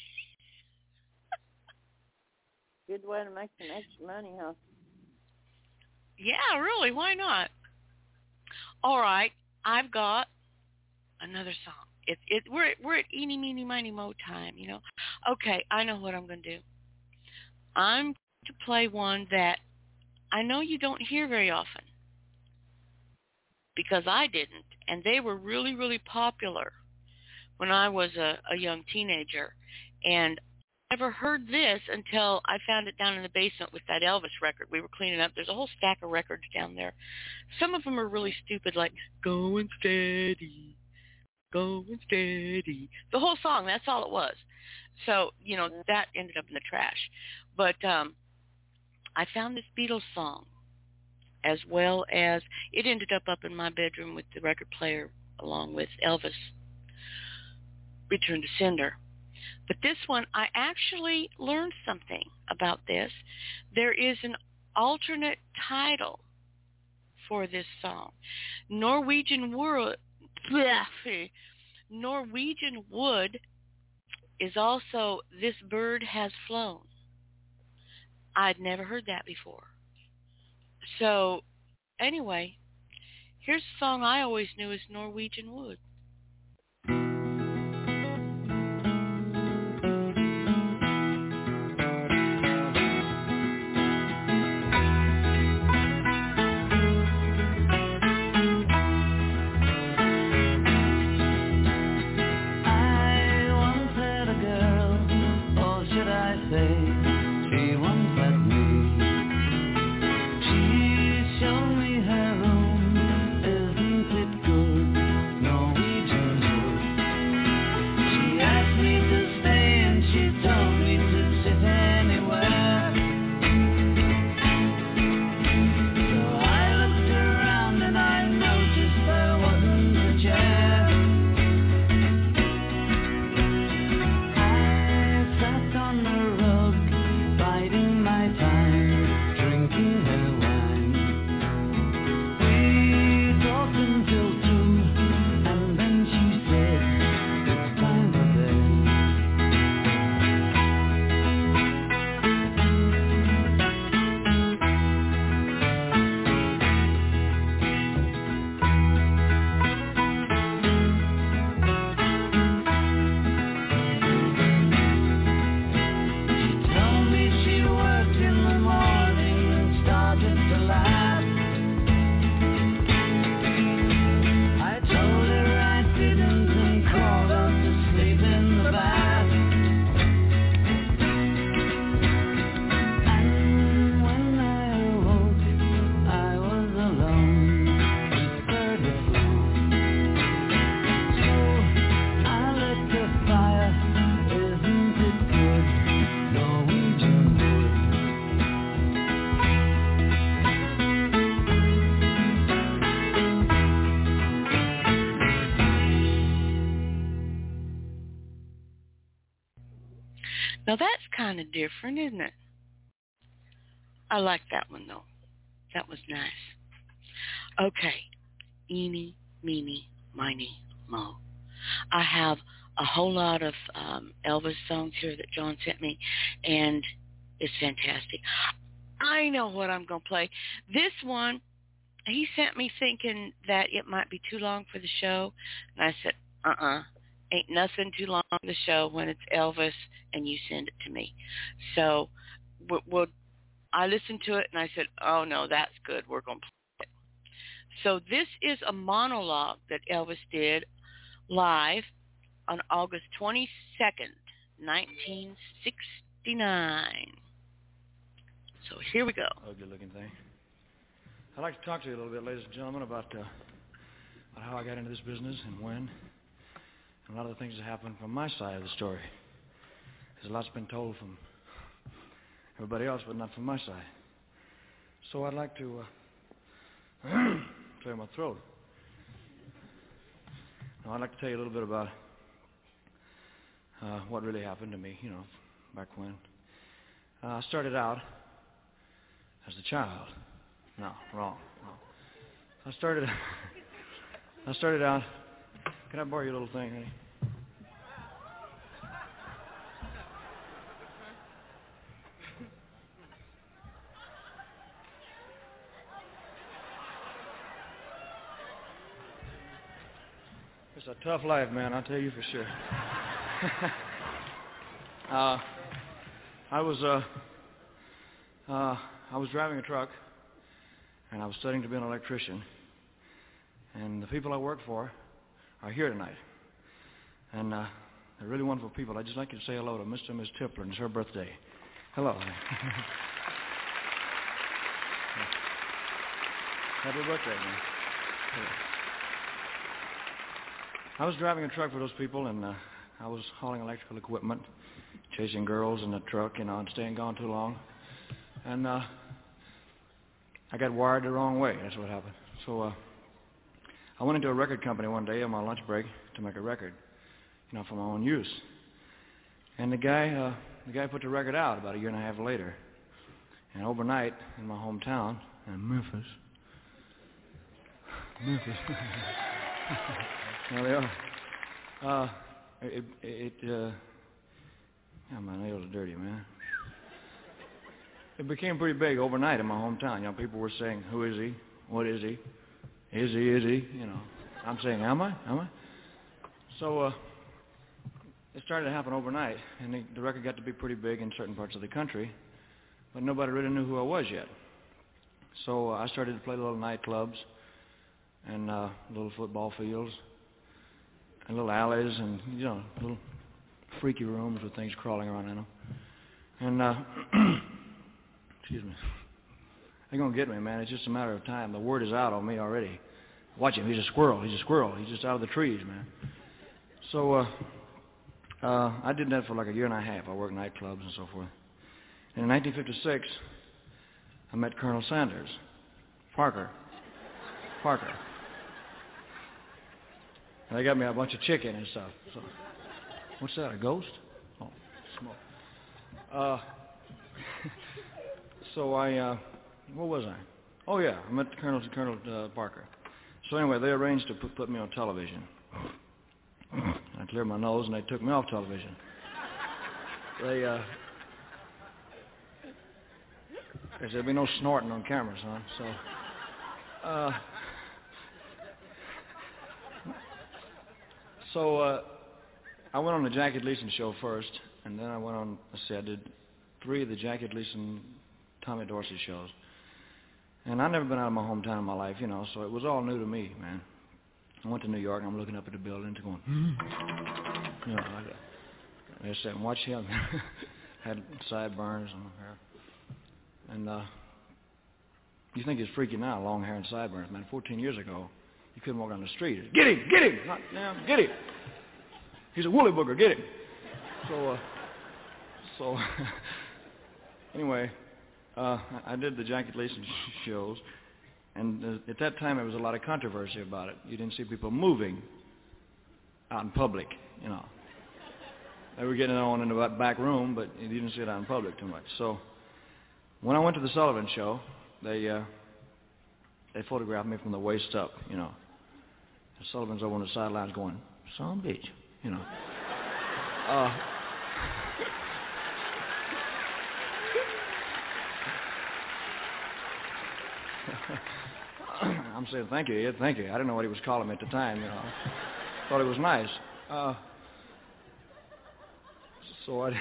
Good way to make some extra money, huh? Yeah, really. Why not? All right, I've got another song. It, it, we're we're at eeny, meeny, miny, mo time, you know. Okay, I know what I'm going to do. I'm going to play one that I know you don't hear very often because I didn't, and they were really, really popular when I was a, a young teenager, and I never heard this until I found it down in the basement with that Elvis record. We were cleaning up. There's a whole stack of records down there. Some of them are really stupid, like Going Steady, Going Steady. The whole song, that's all it was. So, you know, that ended up in the trash. But um, I found this Beatles song, as well as it ended up up in my bedroom with the record player along with Elvis, Return to Sender. But this one, I actually learned something about this. There is an alternate title for this song. Norwegian Wood, Norwegian Wood is also This Bird Has Flown. I'd never heard that before. So, anyway, here's a song I always knew as Norwegian Wood. Now that's kind of different, isn't it? I like that one, though. That was nice. Okay. Eeny, meeny, miny, mo. I have a whole lot of um, Elvis songs here that John sent me, and it's fantastic. I know what I'm going to play. This one, he sent me thinking that it might be too long for the show, and I said, uh-uh, ain't nothing too long for the show when it's Elvis and you send it to me. So we'll, we'll, I listened to it, and I said, oh, no, that's good. We're going to play it. So this is a monologue that Elvis did live on August twenty-second, nineteen sixty-nine. So here we go. Ugly looking thing. I'd like to talk to you a little bit, ladies and gentlemen, about, uh, about how I got into this business and when, and a lot of the things that happened from my side of the story. There's a lot's been told from everybody else, but not from my side. So I'd like to uh, clear my throat. Now, I'd like to tell you a little bit about uh, what really happened to me, you know, back when. Uh, I started out as a child. No, wrong. No. I started. I started out. Can I borrow your little thing, honey? It's a tough life, man. I'll tell you for sure. uh, I was. Uh, uh, I was driving a truck. And I was studying to be an electrician. And the people I work for are here tonight. And uh, they're really wonderful people. I'd just like you to say hello to Mister and Miss Tipler, and it's her birthday. Hello. Happy birthday, man. Hello. I was driving a truck for those people, and uh, I was hauling electrical equipment, chasing girls in the truck, you know, and staying gone too long. And uh, I got wired the wrong way. That's what happened. So uh, I went into a record company one day on my lunch break to make a record, you know, for my own use. And the guy, uh, the guy put the record out about a year and a half later. And overnight in my hometown in Memphis, Memphis, there they are. Uh, it, it, uh, yeah, my nails are dirty, man. It became pretty big overnight in my hometown. You know, people were saying, who is he? What is he? Is he, is he? You know, I'm saying, am I? Am I? So uh, it started to happen overnight, and the, the record got to be pretty big in certain parts of the country, but nobody really knew who I was yet. So uh, I started to play little nightclubs and uh, little football fields and little alleys and, you know, little freaky rooms with things crawling around in them. And... Uh, Excuse me. They're going to get me, man. It's just a matter of time. The word is out on me already. Watch him. He's a squirrel. He's a squirrel. He's just out of the trees, man. So uh, uh, I did that for like a year and a half. I worked nightclubs and so forth. And in nineteen fifty-six, I met Colonel Sanders. Parker. Parker. And they got me a bunch of chicken and stuff. So, what's that, a ghost? Oh, smoke. Uh... So I, uh, where was I? Oh yeah, I met Colonel Colonel uh, Parker. So anyway, they arranged to put, put me on television. I cleared my nose and they took me off television. They, uh, they said there'd be no snorting on camera, son. So, uh, so uh, I went on the Jackie Gleason show first, and then I went on. I said I did three of the Jackie Gleason, Tommy Dorsey shows. And I'd never been out of my hometown in my life, you know, so it was all new to me, man. I went to New York, and I'm looking up at the buildings going, hmm. You know, I, I just sat and watched him. Had sideburns and hair. And uh, you think it's freaky now, long hair and sideburns, man. fourteen years ago, you couldn't walk down the street. Get him, get him, not down, get him. He's a woolly booger, get him. So, uh, so, anyway, uh, I did the Jackie Gleason shows, and uh, at that time there was a lot of controversy about it. You didn't see people moving out in public, you know. They were getting it on in the back room, but you didn't see it out in public too much. So when I went to the Sullivan Show, they uh, they photographed me from the waist up, you know. And Sullivan's over on the sidelines going, "Some bitch," you know. Uh, I'm saying, "Thank you, Ed, thank you." I didn't know what he was calling me at the time, you know. Thought it was nice. Uh, so I,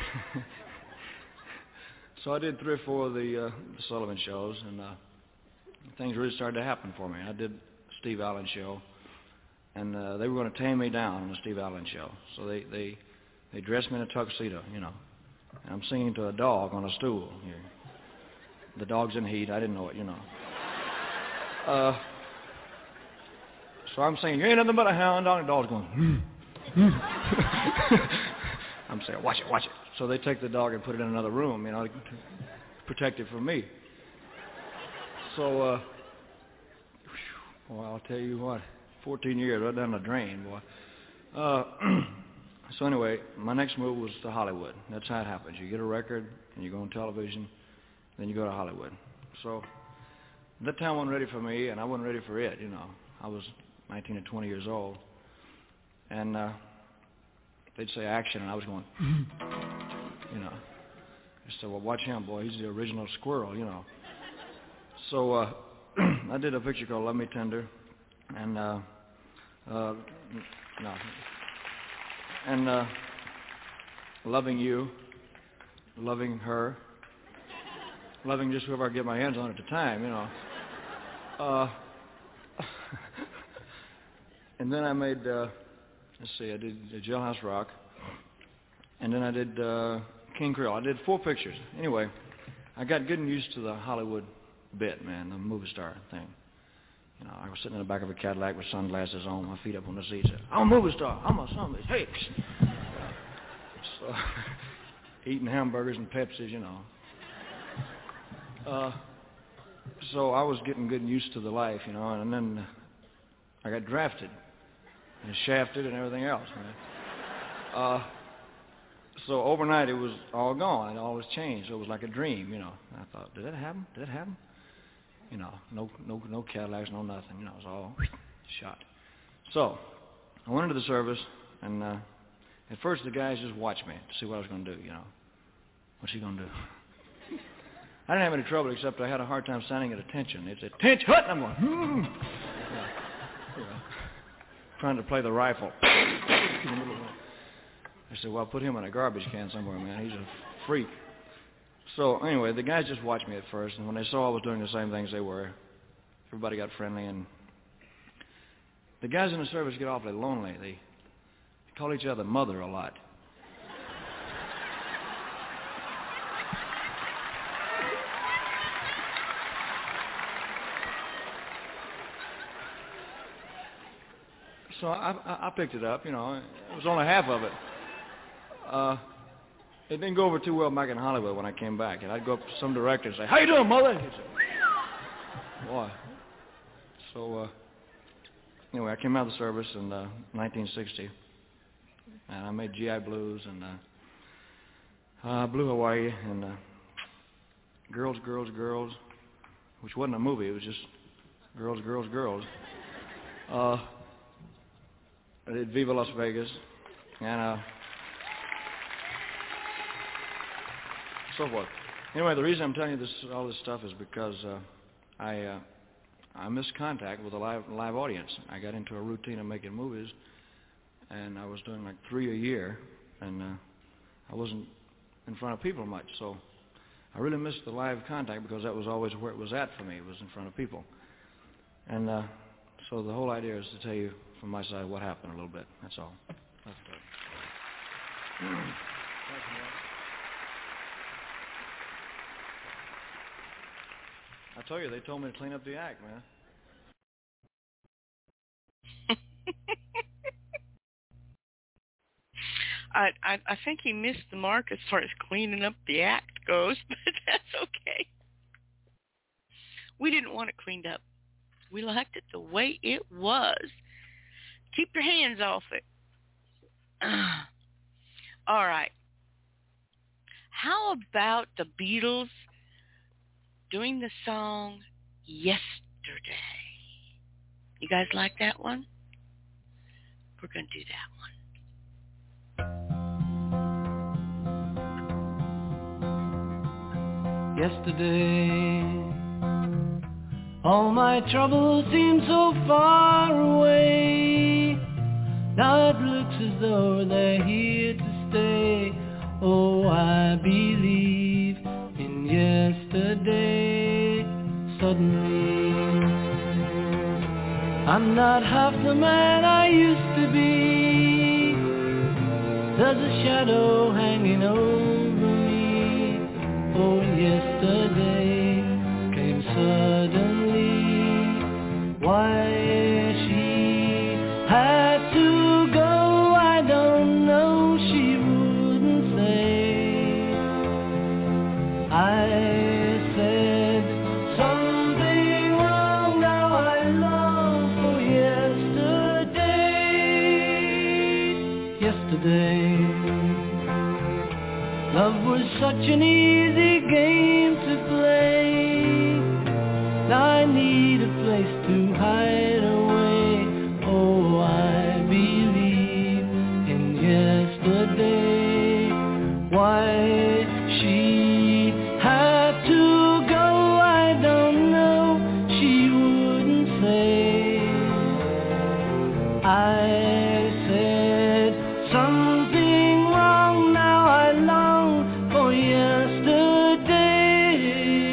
so I did three or four of the, uh, the Sullivan shows, and uh, things really started to happen for me. I did Steve Allen show, and uh, they were going to tame me down on the Steve Allen show. So they, they, they dressed me in a tuxedo, you know, and I'm singing to a dog on a stool here. The dog's in heat. I didn't know it, you know. Uh, so I'm singing, "You ain't nothing but a hound dog," and the dog's going, hmm, hmm. I'm saying, "Watch it, watch it." So they take the dog and put it in another room, you know, to protect it from me. So, uh, well, I'll tell you what, fourteen years right down the drain, boy. Uh, so anyway, my next move was to Hollywood. That's how it happens. You get a record, and you go on television, then you go to Hollywood. So that time wasn't ready for me, and I wasn't ready for it, you know. I was nineteen or twenty years old. And uh, they'd say action, and I was going, you know. I said, "Well, watch him, boy. He's the original squirrel, you know." So uh, I did a picture called "Love Me Tender," and uh, uh, no, and uh, loving you, loving her, loving just whoever I get my hands on at the time, you know. Uh, and then I made, uh, let's see, I did uh, Jailhouse Rock, and then I did uh, King Creole. I did four pictures. Anyway, I got getting used to the Hollywood bit, man, the movie star thing. You know, I was sitting in the back of a Cadillac with sunglasses on, my feet up on the seat. Said, "I'm a movie star. I'm a son of a hey." So, eating hamburgers and Pepsis, you know. Uh, so I was getting good used to the life, you know, and then I got drafted and shafted and everything else, man. Uh, so overnight it was all gone. It all was changed. It was like a dream, you know. I thought, did that happen? Did that happen? You know, no, no, no Cadillacs, no nothing. You know, it was all shot. So I went into the service, and uh, at first the guys just watched me to see what I was going to do. You know, what's he going to do? I didn't have any trouble except I had a hard time standing at attention. They'd say, "Attention!" and I'm going, hmm. Yeah. Yeah. Trying to play the rifle. I said, "Well, put him in a garbage can somewhere, man. He's a freak." So anyway, the guys just watched me at first, and when they saw I was doing the same things they were, everybody got friendly. And the guys in the service get awfully lonely. They call each other mother a lot. So I, I, I picked it up, you know. It was only half of it. Uh, it didn't go over too well back in Hollywood when I came back. And I'd go up to some director and say, "How you doing, mother?" He'd say, "Boy." So uh, anyway, I came out of the service in uh, nineteen sixty. And I made G I Blues and uh, uh, Blue Hawaii and uh, Girls, Girls, Girls, which wasn't a movie. It was just Girls, Girls, Girls. Uh, I did Viva Las Vegas, and uh, so forth. Anyway, the reason I'm telling you this, all this stuff, is because uh, I uh, I missed contact with a live live audience. I got into a routine of making movies, and I was doing like three a year, and uh, I wasn't in front of people much. So I really missed the live contact because that was always where it was at for me. It was in front of people, and uh, so the whole idea is to tell you from my side what happened a little bit. That's all. That's it. I told you, they told me to clean up the act, man. I, I I think he missed the mark as far as cleaning up the act goes, but that's okay. We didn't want it cleaned up. We liked it the way it was. Keep your hands off it. Uh, all right. How about the Beatles doing the song Yesterday? You guys like that one? We're going to do that one. Yesterday, all my troubles seemed so far away. Now it looks as though they're here to stay. Oh, I believe in yesterday. Suddenly, I'm not half the man I used to be. There's a shadow hanging over me. Oh, yesterday came suddenly. Why she had to go, I don't know, she wouldn't say. I said something wrong, now I long for yesterday. Yesterday, love was such an easy game to play. Now I need a place to hide away. Oh, I believe in yesterday. Why she had to go, I don't know, she wouldn't say. I said something wrong, now I long for yesterday.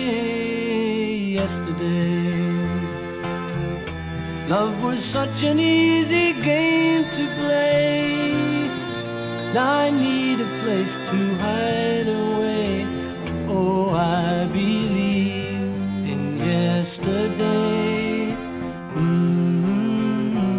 Yesterday, love was such an easy game to play. Now I need a place to hide away. Oh, I believe in yesterday. Mm-hmm.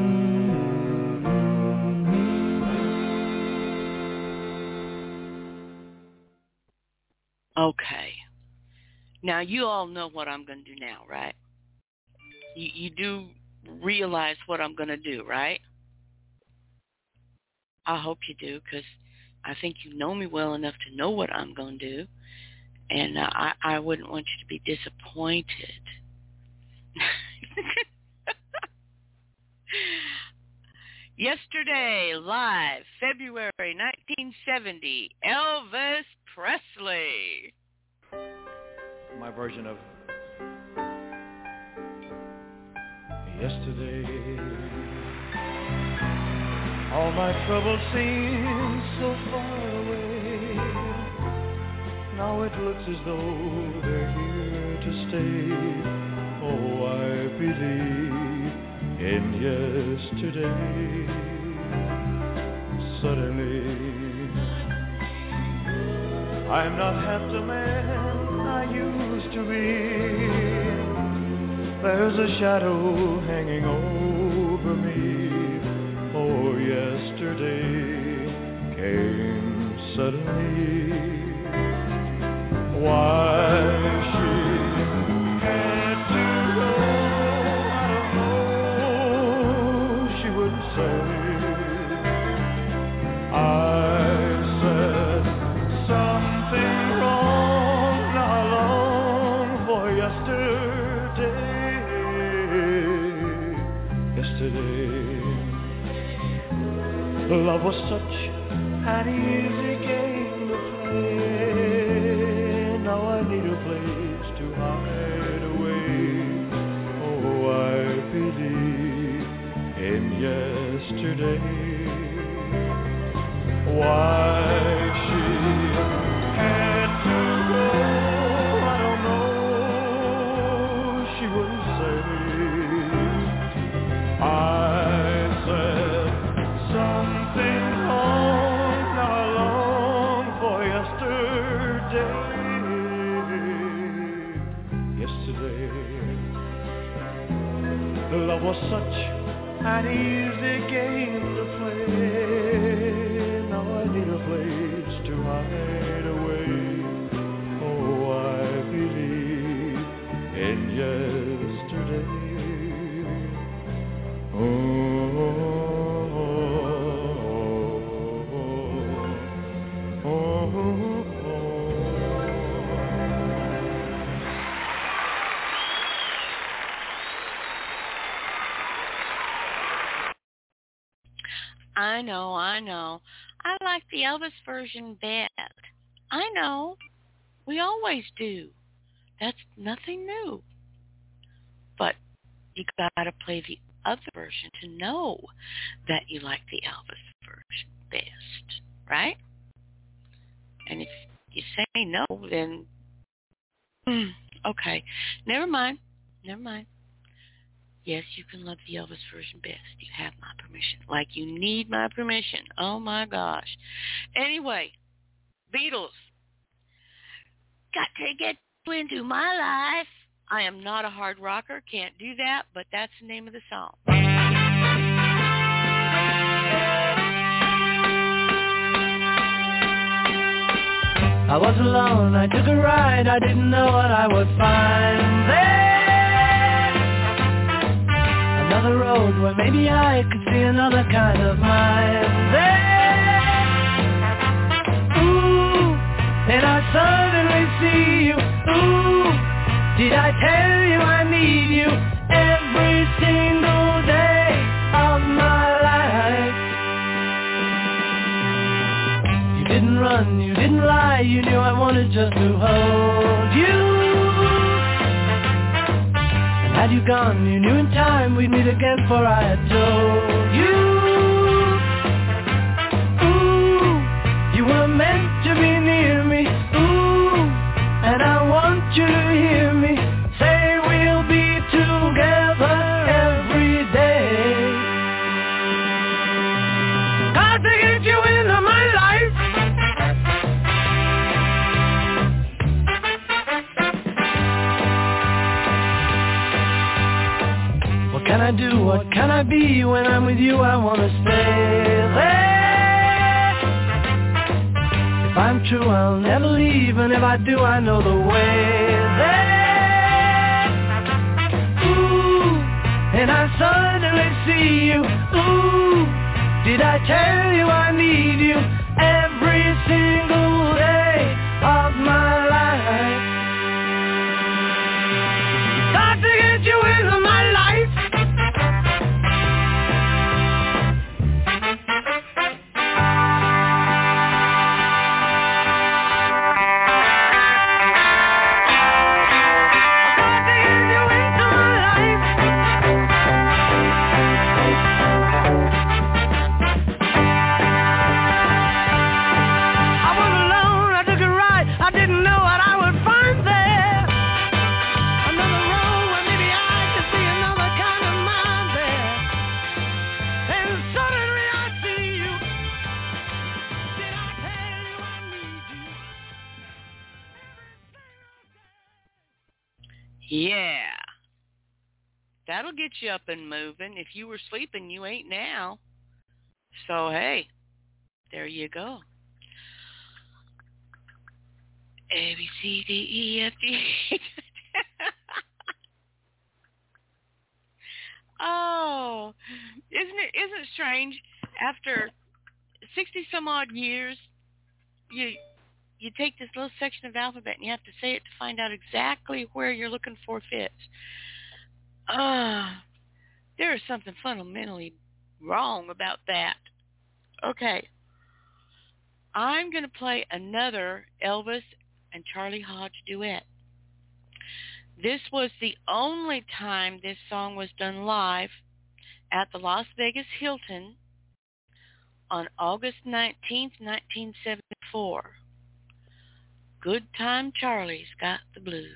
Okay. Now, you all know what I'm going to do now, right? You, you do realize what I'm going to do, right? I hope you do, because I think you know me well enough to know what I'm going to do, and uh, I, I wouldn't want you to be disappointed. Yesterday, live, February nineteen seventy, Elvis Presley. My version of yesterday. All my troubles seem so far away. Now it looks as though they're here to stay. Oh, I believe in yesterday. Suddenly, I'm not half the man I used to be. There's a shadow hanging over me. Oh, yesterday came suddenly. Why she had to go, I don't know, she wouldn't say. I said something wrong, now I long for yesterday. Yesterday, love was such an easy game to play. Now I need a place to hide away. Oh, I believe in yesterday. Why she had to go, I don't know, she wouldn't say. I said something wrong, now I long for yesterday. Yesterday, love was such an easy game to play. Now I need a place to hide away. Oh, I believe in yesterday. Oh, oh, oh, oh. I know, I know. I like the Elvis version best. I know. We always do. That's nothing new. But you gotta play the other version to know that you like the Elvis version best, right? And if you say no, then okay, never mind, never mind. Yes, you can love the Elvis version best. You have my permission. Like you need my permission. Oh my gosh. Anyway, Beatles. Got to get into my life. I am not a hard rocker. Can't do that, but that's the name of the song. I was alone, I took a ride, I didn't know what I would find there. Another road where maybe I could see another kind of mind there. Ooh, and I suddenly see you. Ooh, did I tell you I need you every single day of my life? You didn't run, you didn't lie, you knew I wanted just to hold you. And had you gone, you knew in time we'd meet again, for I had told you. Ooh, you were meant to be near me. Ooh, and I want you to hear me say we'll be together every day. Got to get you into my life. What can I do, what can I be? When I'm with you I want to stay there. If I'm true I'll never leave, and if I do I know the way there. Ooh, and I suddenly see you. Ooh, did I tell you I need you every single day of my life? Got to get you into my life. Yeah. That'll get you up and moving. If you were sleeping, you ain't now. So, hey, there you go. A, B, C, D, E, F, G. Oh, isn't it, isn't it strange? After sixty some odd years, you you take this little section of alphabet and you have to say it to find out exactly where you're looking for fits. Ah, uh, there is something fundamentally wrong about that. Okay. I'm going to play another Elvis and Charlie Hodge duet. This was the only time this song was done live at the Las Vegas Hilton on August nineteenth, nineteen seventy-four. Good Time Charlie's Got the Blues.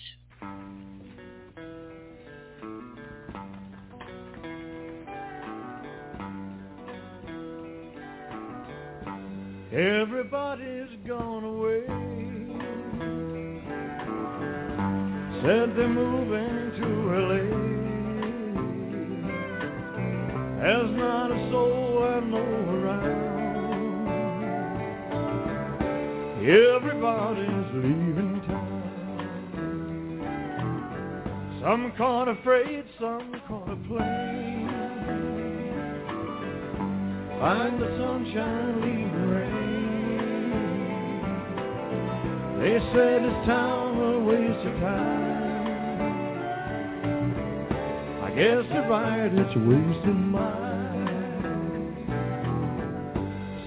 Everybody's gone away. Said they're moving to L A. There's not a soul I know around. Everybody's leaving town. Some kind of freight, some kind of plane. Find the sunshine, leave the rain. They said this town will waste your time. I guess they're right, it's wasting mine.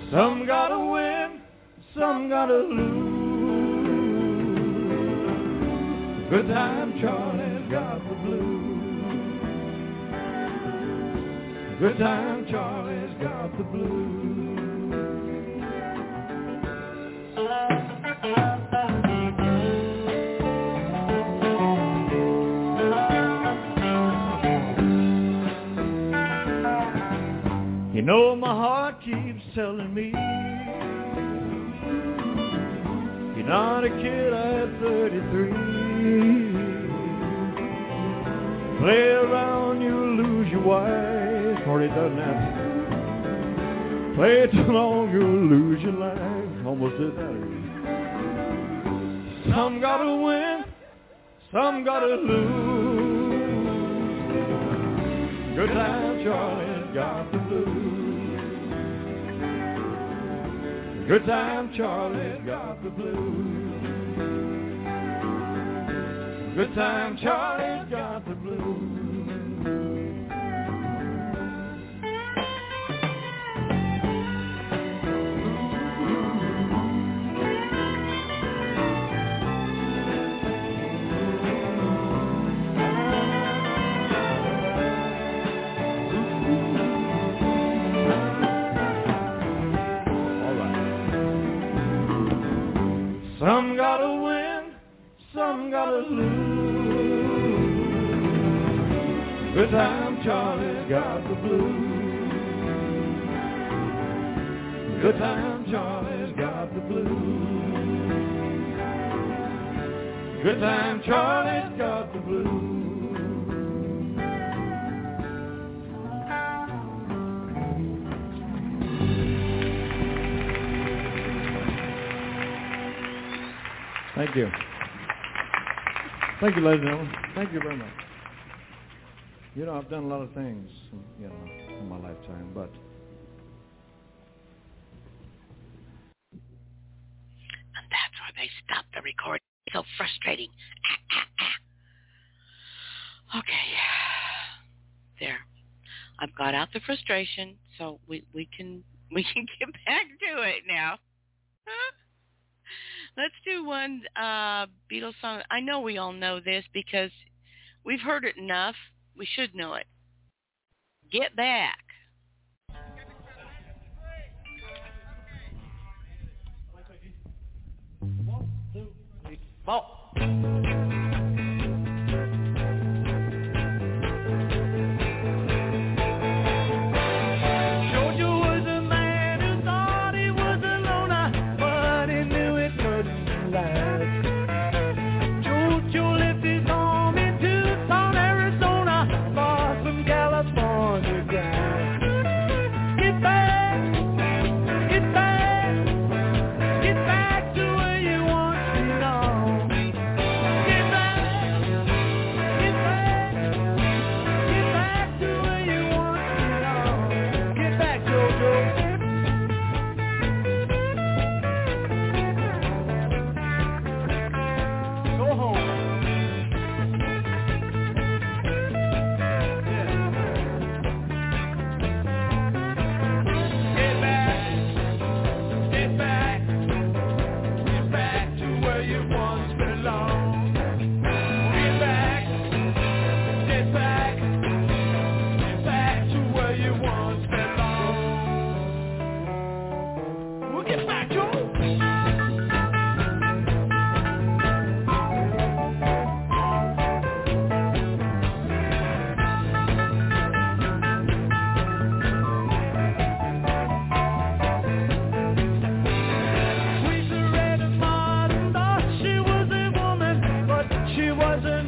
Some gotta win, some gotta lose. Good time Charlie's got the blues. Good time Charlie's got the blues. You know my heart keeps telling me you're not a kid at thirty-three. Play around, you'll lose your wife. Or it doesn't happen. Play too long, you'll lose your life. Almost did that already. Some gotta win, some gotta lose. Good time Charlie's got the blues. Good time Charlie's got the blues. Good time Charlie's got the blues. Some gotta win, some gotta lose. Good time Charlie's got the blues. Good time Charlie's got the blues. Good time Charlie's got the blues. Thank you. Thank you, ladies and gentlemen. Thank you very much. You know, I've done a lot of things, you know, in my lifetime, but... And that's where they stop the recording. It's so frustrating. Ah, ah, ah. Okay. There. I've got out the frustration, so we, we can we can get back to it now. Huh? Let's do one uh, Beatles song. I know we all know this because we've heard it enough. We should know it. Get Back. One, two, three, four.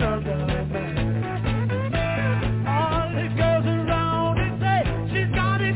Got it.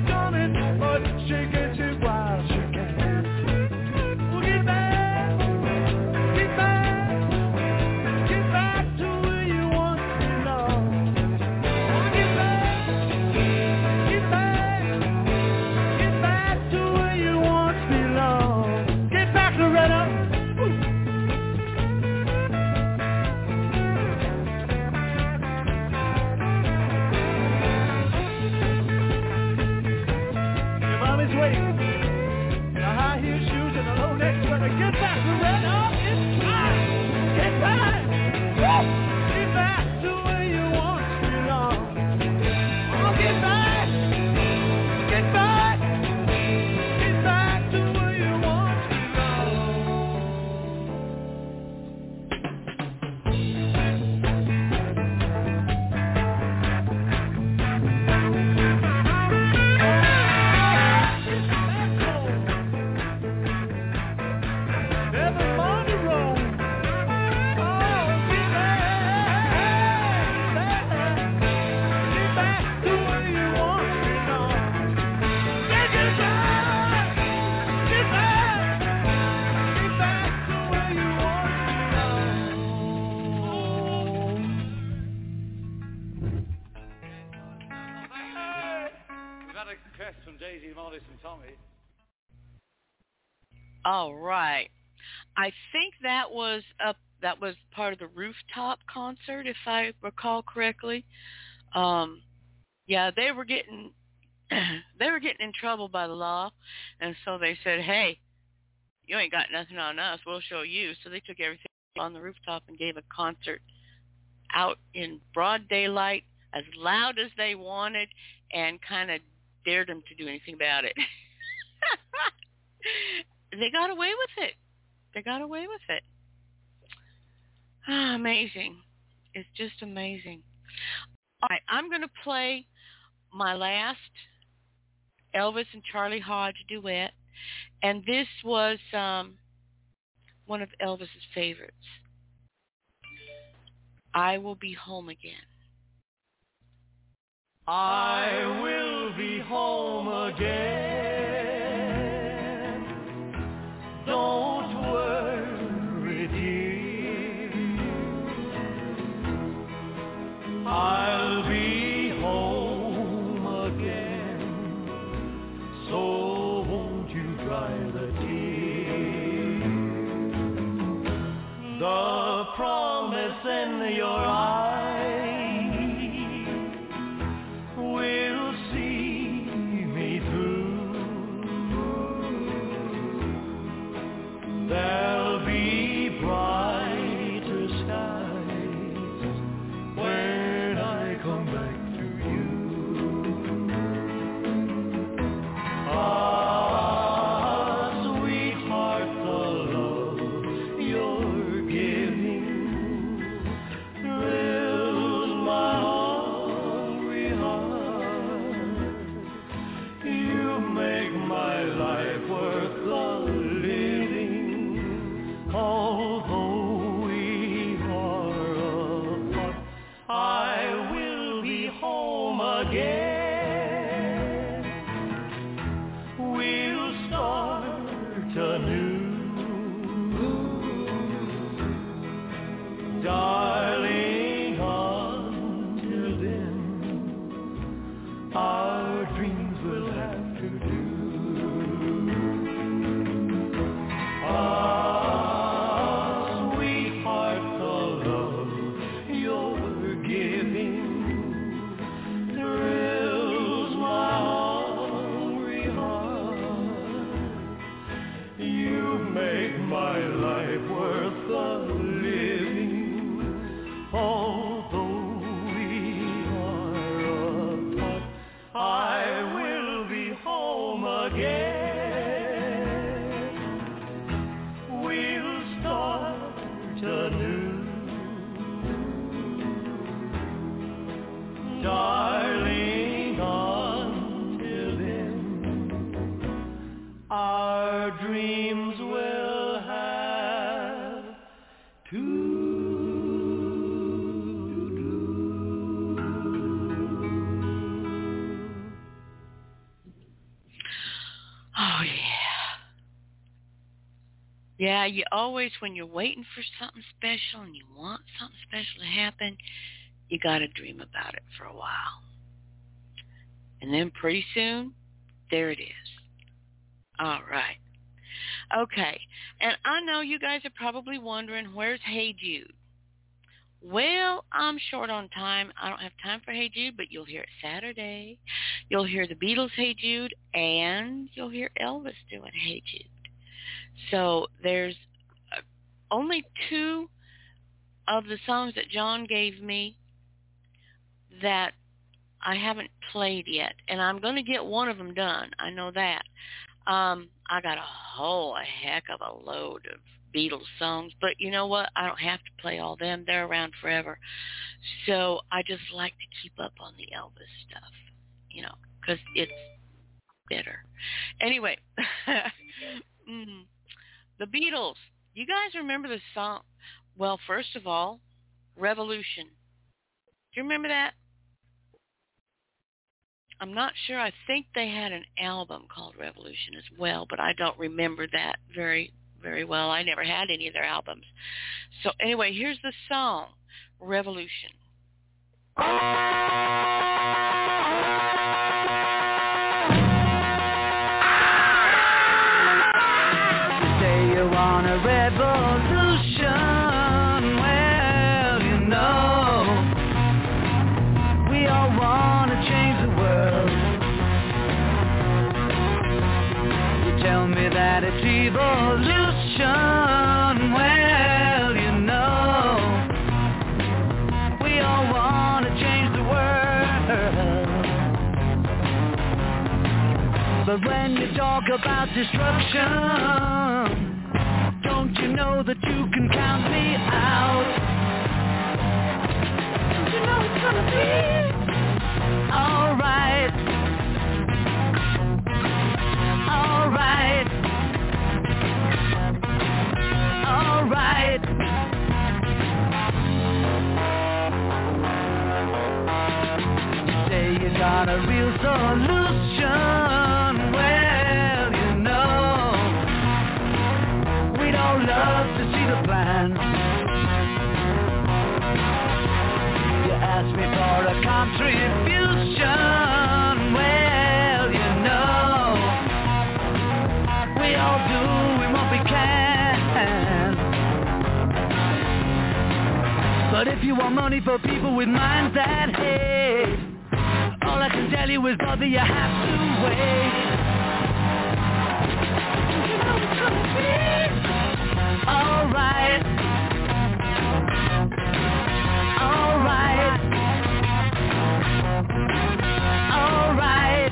like Crest from Daisy, Mollis and Tommy. All right. I think that was up. That was part of the rooftop concert, if I recall correctly. Um, yeah, they were getting they were getting in trouble by the law, and so they said, "Hey, you ain't got nothing on us. We'll show you." So they took everything on the rooftop and gave a concert out in broad daylight, as loud as they wanted, and kind of dared them to do anything about it. They got away with it. They got away with it. Ah, amazing. It's just amazing. All right, I'm going to play my last Elvis and Charlie Hodge duet, and this was um, one of Elvis's favorites. I Will Be Home Again. I will be home again. Don't worry, dear. I'll be home again. So won't you dry the tear? The promise in your eyes will see me through. There'll be brighter skies when I come back to you. Ah, sweetheart, the love you're giving thrills my hungry heart. You make my life worth the living, although we are apart. I will be home again. We'll start anew. Darling, until then, our dreams will have to do. Ah, sweetheart, the love you're giving thrills my hungry heart. You make my life worth the living, although we are apart. I will be home again. We'll start anew. Darling, until then, our dreams will have to Oh, yeah. Yeah, you always, when you're waiting for something special and you want something special to happen, you got to dream about it for a while. And then pretty soon, there it is. All right. Okay. And I know you guys are probably wondering, where's Hey Jude? Well, I'm short on time. I don't have time for Hey Jude, but you'll hear it Saturday. You'll hear the Beatles' Hey Jude, and you'll hear Elvis doing Hey Jude. So there's uh, only two of the songs that John gave me that I haven't played yet, and I'm going to get one of them done. I know that. Um, I got a whole a heck of a load of Beatles songs, but you know what? I don't have to play all them. They're around forever. So I just like to keep up on the Elvis stuff, you know, because it's better. Anyway, mm, the Beatles. You guys remember the song? Well, first of all, Revolution. Do you remember that? I'm not sure. I think they had an album called Revolution as well, but I don't remember that very, very well. I never had any of their albums. So anyway, here's the song, Revolution. Revolution. want a revolution. Well, you know, we all want to change the world. You tell me that it's evolution. Well, you know, we all want to change the world. But when you talk about destruction, don't you know that you can count me out? Don't you know it's gonna be alright? Alright. Alright. You say you got a real solution. Well, you know, we'd all love to see the plan. You asked me for a contribution. Well, you know, we all doing what we can. But if you want money for people with minds that hate, all I can tell you is, brother, you have to wait. You know it's gonna be alright. Alright. Alright.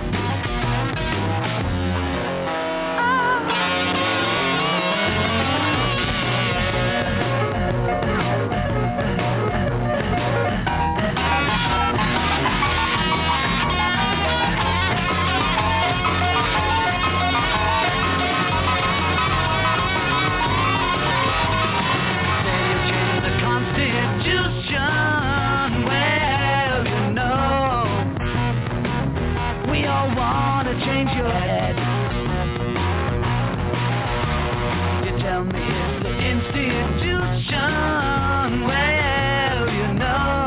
Change your head. You tell me it's the institution. Well, you know,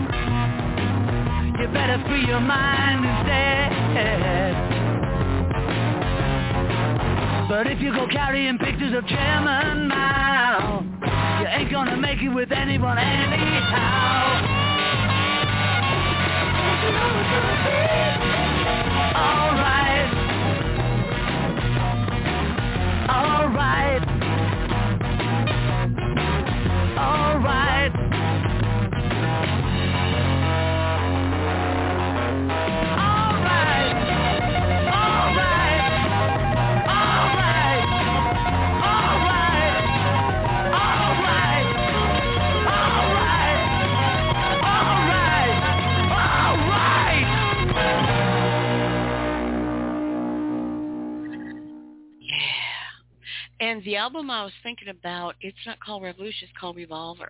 you better free your mind instead. But if you go carrying pictures of Chairman Mao, you ain't gonna make it with anyone anyhow. You know it's gonna be alright. Alright. Alright. Alright. Alright. Alright. Alright. Alright. Alright. Alright. Alright. And the album I was thinking about, it's not called Revolution, it's called Revolver.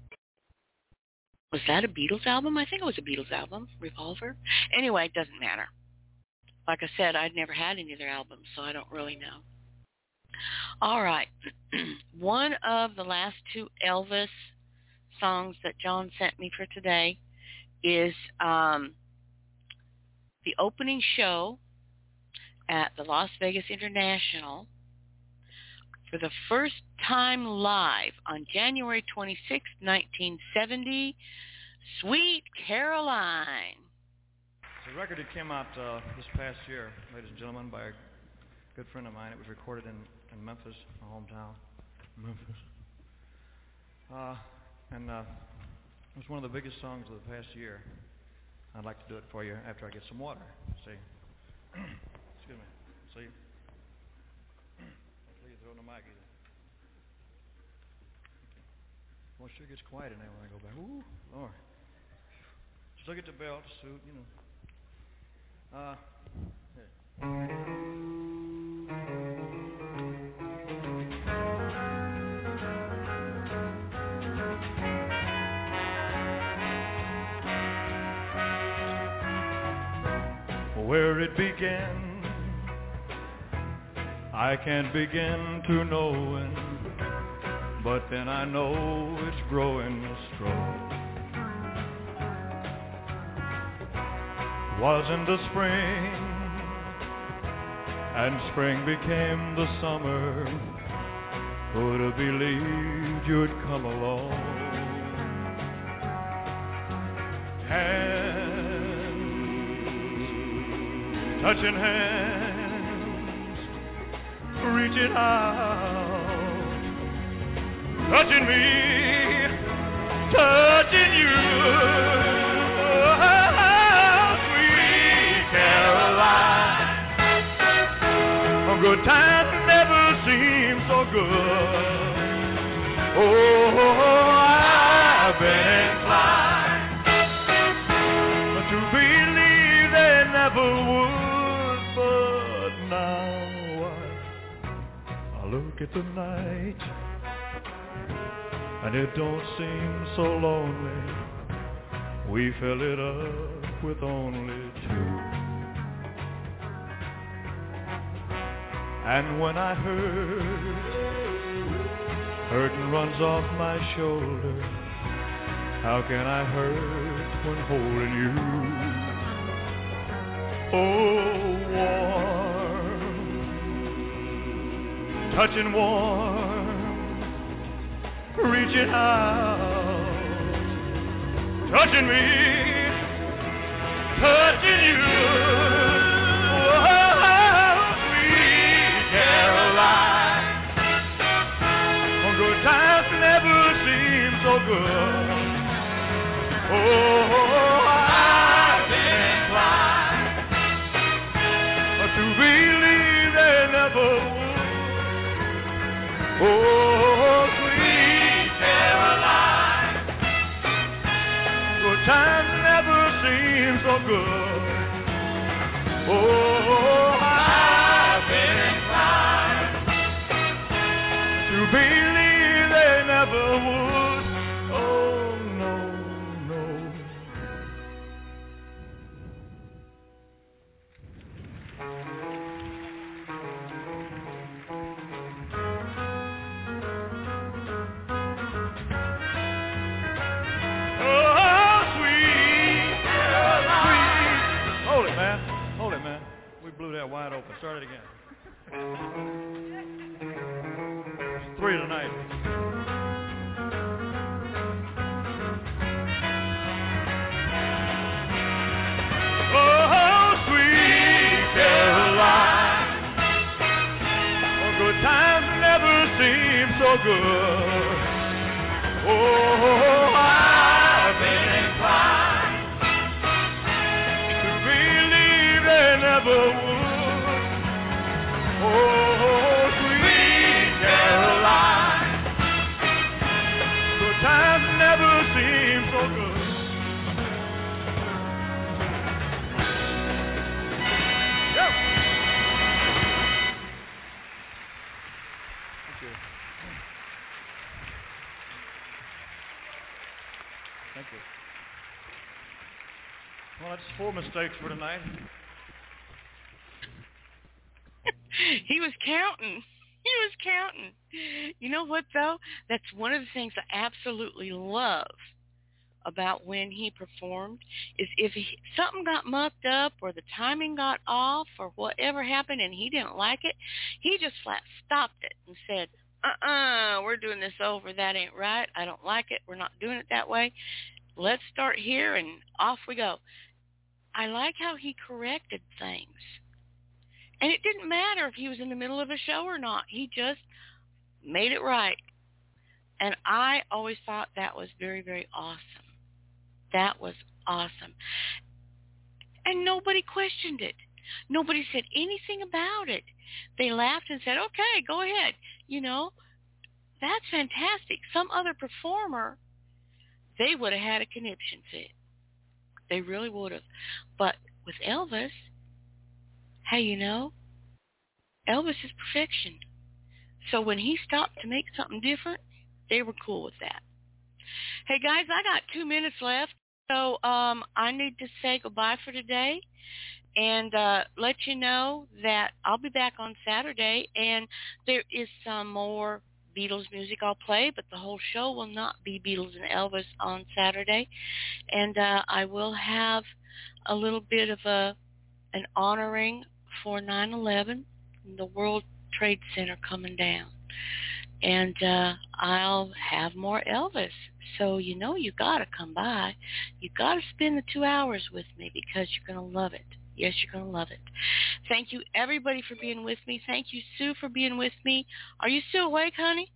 Was that a Beatles album? I think it was a Beatles album, Revolver. Anyway, it doesn't matter. Like I said, I'd never had any of their albums, so I don't really know. All right. One of the last two Elvis songs that John sent me for today is um, the opening show at the Las Vegas International for the first time live on January twenty-sixth, nineteen seventy, Sweet Caroline. It's a record that came out uh, this past year, ladies and gentlemen, by a good friend of mine. It was recorded in, in Memphis, my hometown. Memphis. Uh, and uh, it was one of the biggest songs of the past year. I'd like to do it for you after I get some water. See? Excuse me. See? Please throw the mic either. Well, it sure gets quiet in there when I go back. Ooh, Lord. Just look at the belt, suit, you know. Uh, Where it began, I can't begin to know it, but then I know it's growing strong. Was in the spring, and spring became the summer, would have believed you'd come along. Hands, touching hands, reaching out, touching me, touching you. Sweet Caroline, good times never seem so good. Oh, I've been inclined to believe they never would, but now I, I look at the night and it don't seem so lonely. We fill it up with only two. And when I hurt, hurting runs off my shoulder. How can I hurt when holding you? Oh, warm, touching warm, reaching out, touching me, touching you. Good times never seem so good. Oh, I've been inclined to believe they never would. Oh, sweet Caroline, good times never seem so good. Oh, I've been inclined to believe never would. Oh, no, no. Oh, sweet, sweet. Hold it, man. Hold it, man. We blew that wide open. Start it again. Three tonight. Oh, sweet Caroline, oh, good times never seem so good. Oh, I've been inclined to believe they never would. Oh, sweet Caroline, good times never seem so good. Thank you. Well, that's four mistakes for tonight. He was counting. He was counting. You know what, though? That's one of the things I absolutely love about when he performed is if he, something got mucked up or the timing got off or whatever happened and he didn't like it, he just flat stopped it and said, uh-uh, we're doing this over. That ain't right. I don't like it. We're not doing it that way. Let's start here, and off we go. I like how he corrected things. And it didn't matter if he was in the middle of a show or not. He just made it right. And I always thought that was very, very awesome. That was awesome. And nobody questioned it. Nobody said anything about it. They laughed and said, okay, go ahead. You know, that's fantastic. Some other performer, they would have had a conniption fit. They really would have. But with Elvis, hey, you know, Elvis is perfection. So when he stopped to make something different, they were cool with that. Hey, guys, I got two minutes left, so um, I need to say goodbye for today and uh, let you know that I'll be back on Saturday, and there is some more Beatles music I'll play, but the whole show will not be Beatles and Elvis on Saturday. And uh, I will have a little bit of a an honoring for nine eleven, the World Trade Center coming down. and uh, I'll have more Elvis. So you know you got to come by. You got to spend the two hours with me because you're going to love it. Yes, you're going to love it. Thank you, everybody, for being with me. Thank you, Sue, for being with me. Are you still awake, honey?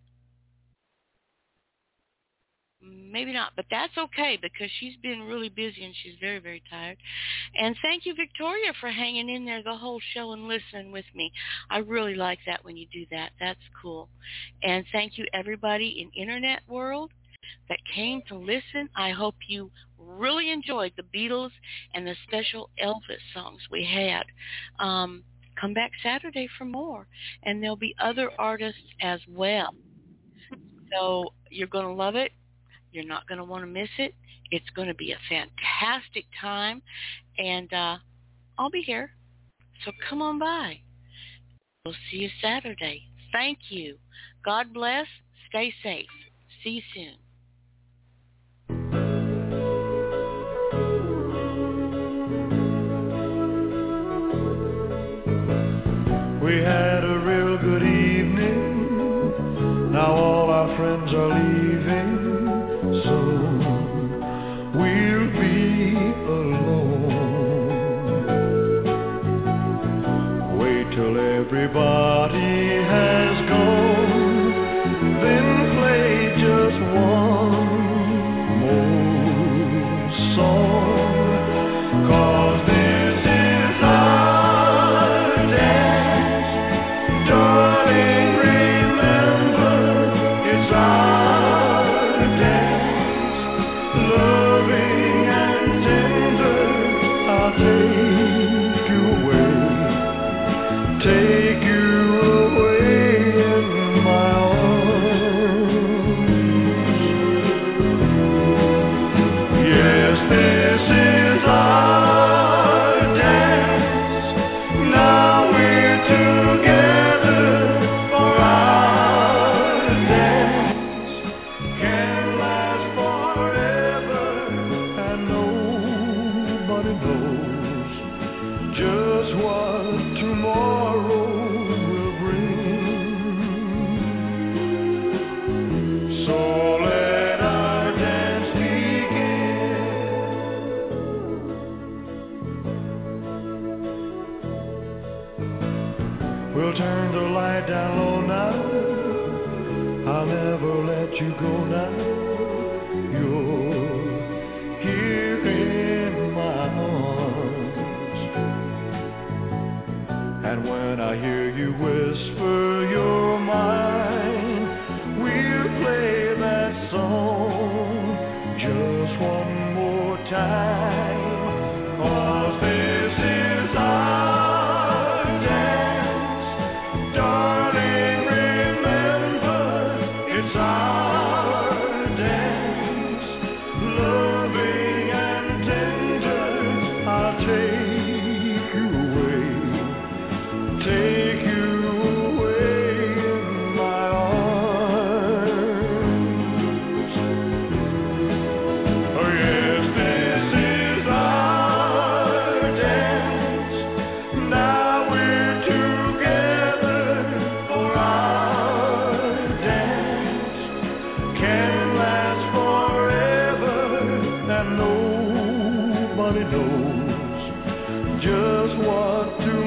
Maybe not, but that's okay because she's been really busy and she's very, very tired. And thank you, Victoria, for hanging in there the whole show and listening with me. I really like that when you do that. That's cool. And thank you, everybody in Internet world that came to listen. I hope you really enjoyed the Beatles and the special Elvis songs we had. Um, come back Saturday for more, and there'll be other artists as well. So you're going to love it. You're not going to want to miss it. It's going to be a fantastic time, and uh, I'll be here. So come on by. We'll see you Saturday. Thank you. God bless. Stay safe. See you soon. We had a real good evening. Now all our friends are leaving. Soon we'll be alone. Wait till everybody has gone, then play just one more song. 'Cause this is our dance, darling, remember it's our dance, loving and tender. I'll take you away, take you away in my arms. Yes, this is our dance. Now we're together for our dance. Can last forever, and nobody knows just what tomorrow will bring. So let our dance begin. We'll turn the light down low now. I'll never let you go now. You're here in my arms. And when I hear you whisper you're mine, we'll play that song just one more time. 'Cause this is our dance, darling, remember it's our dance, loving and tender. I'll take you away, take you away in my arms. Oh yes, this is our dance. Now we're together for our dance. Can last forever, and nobody knows just what to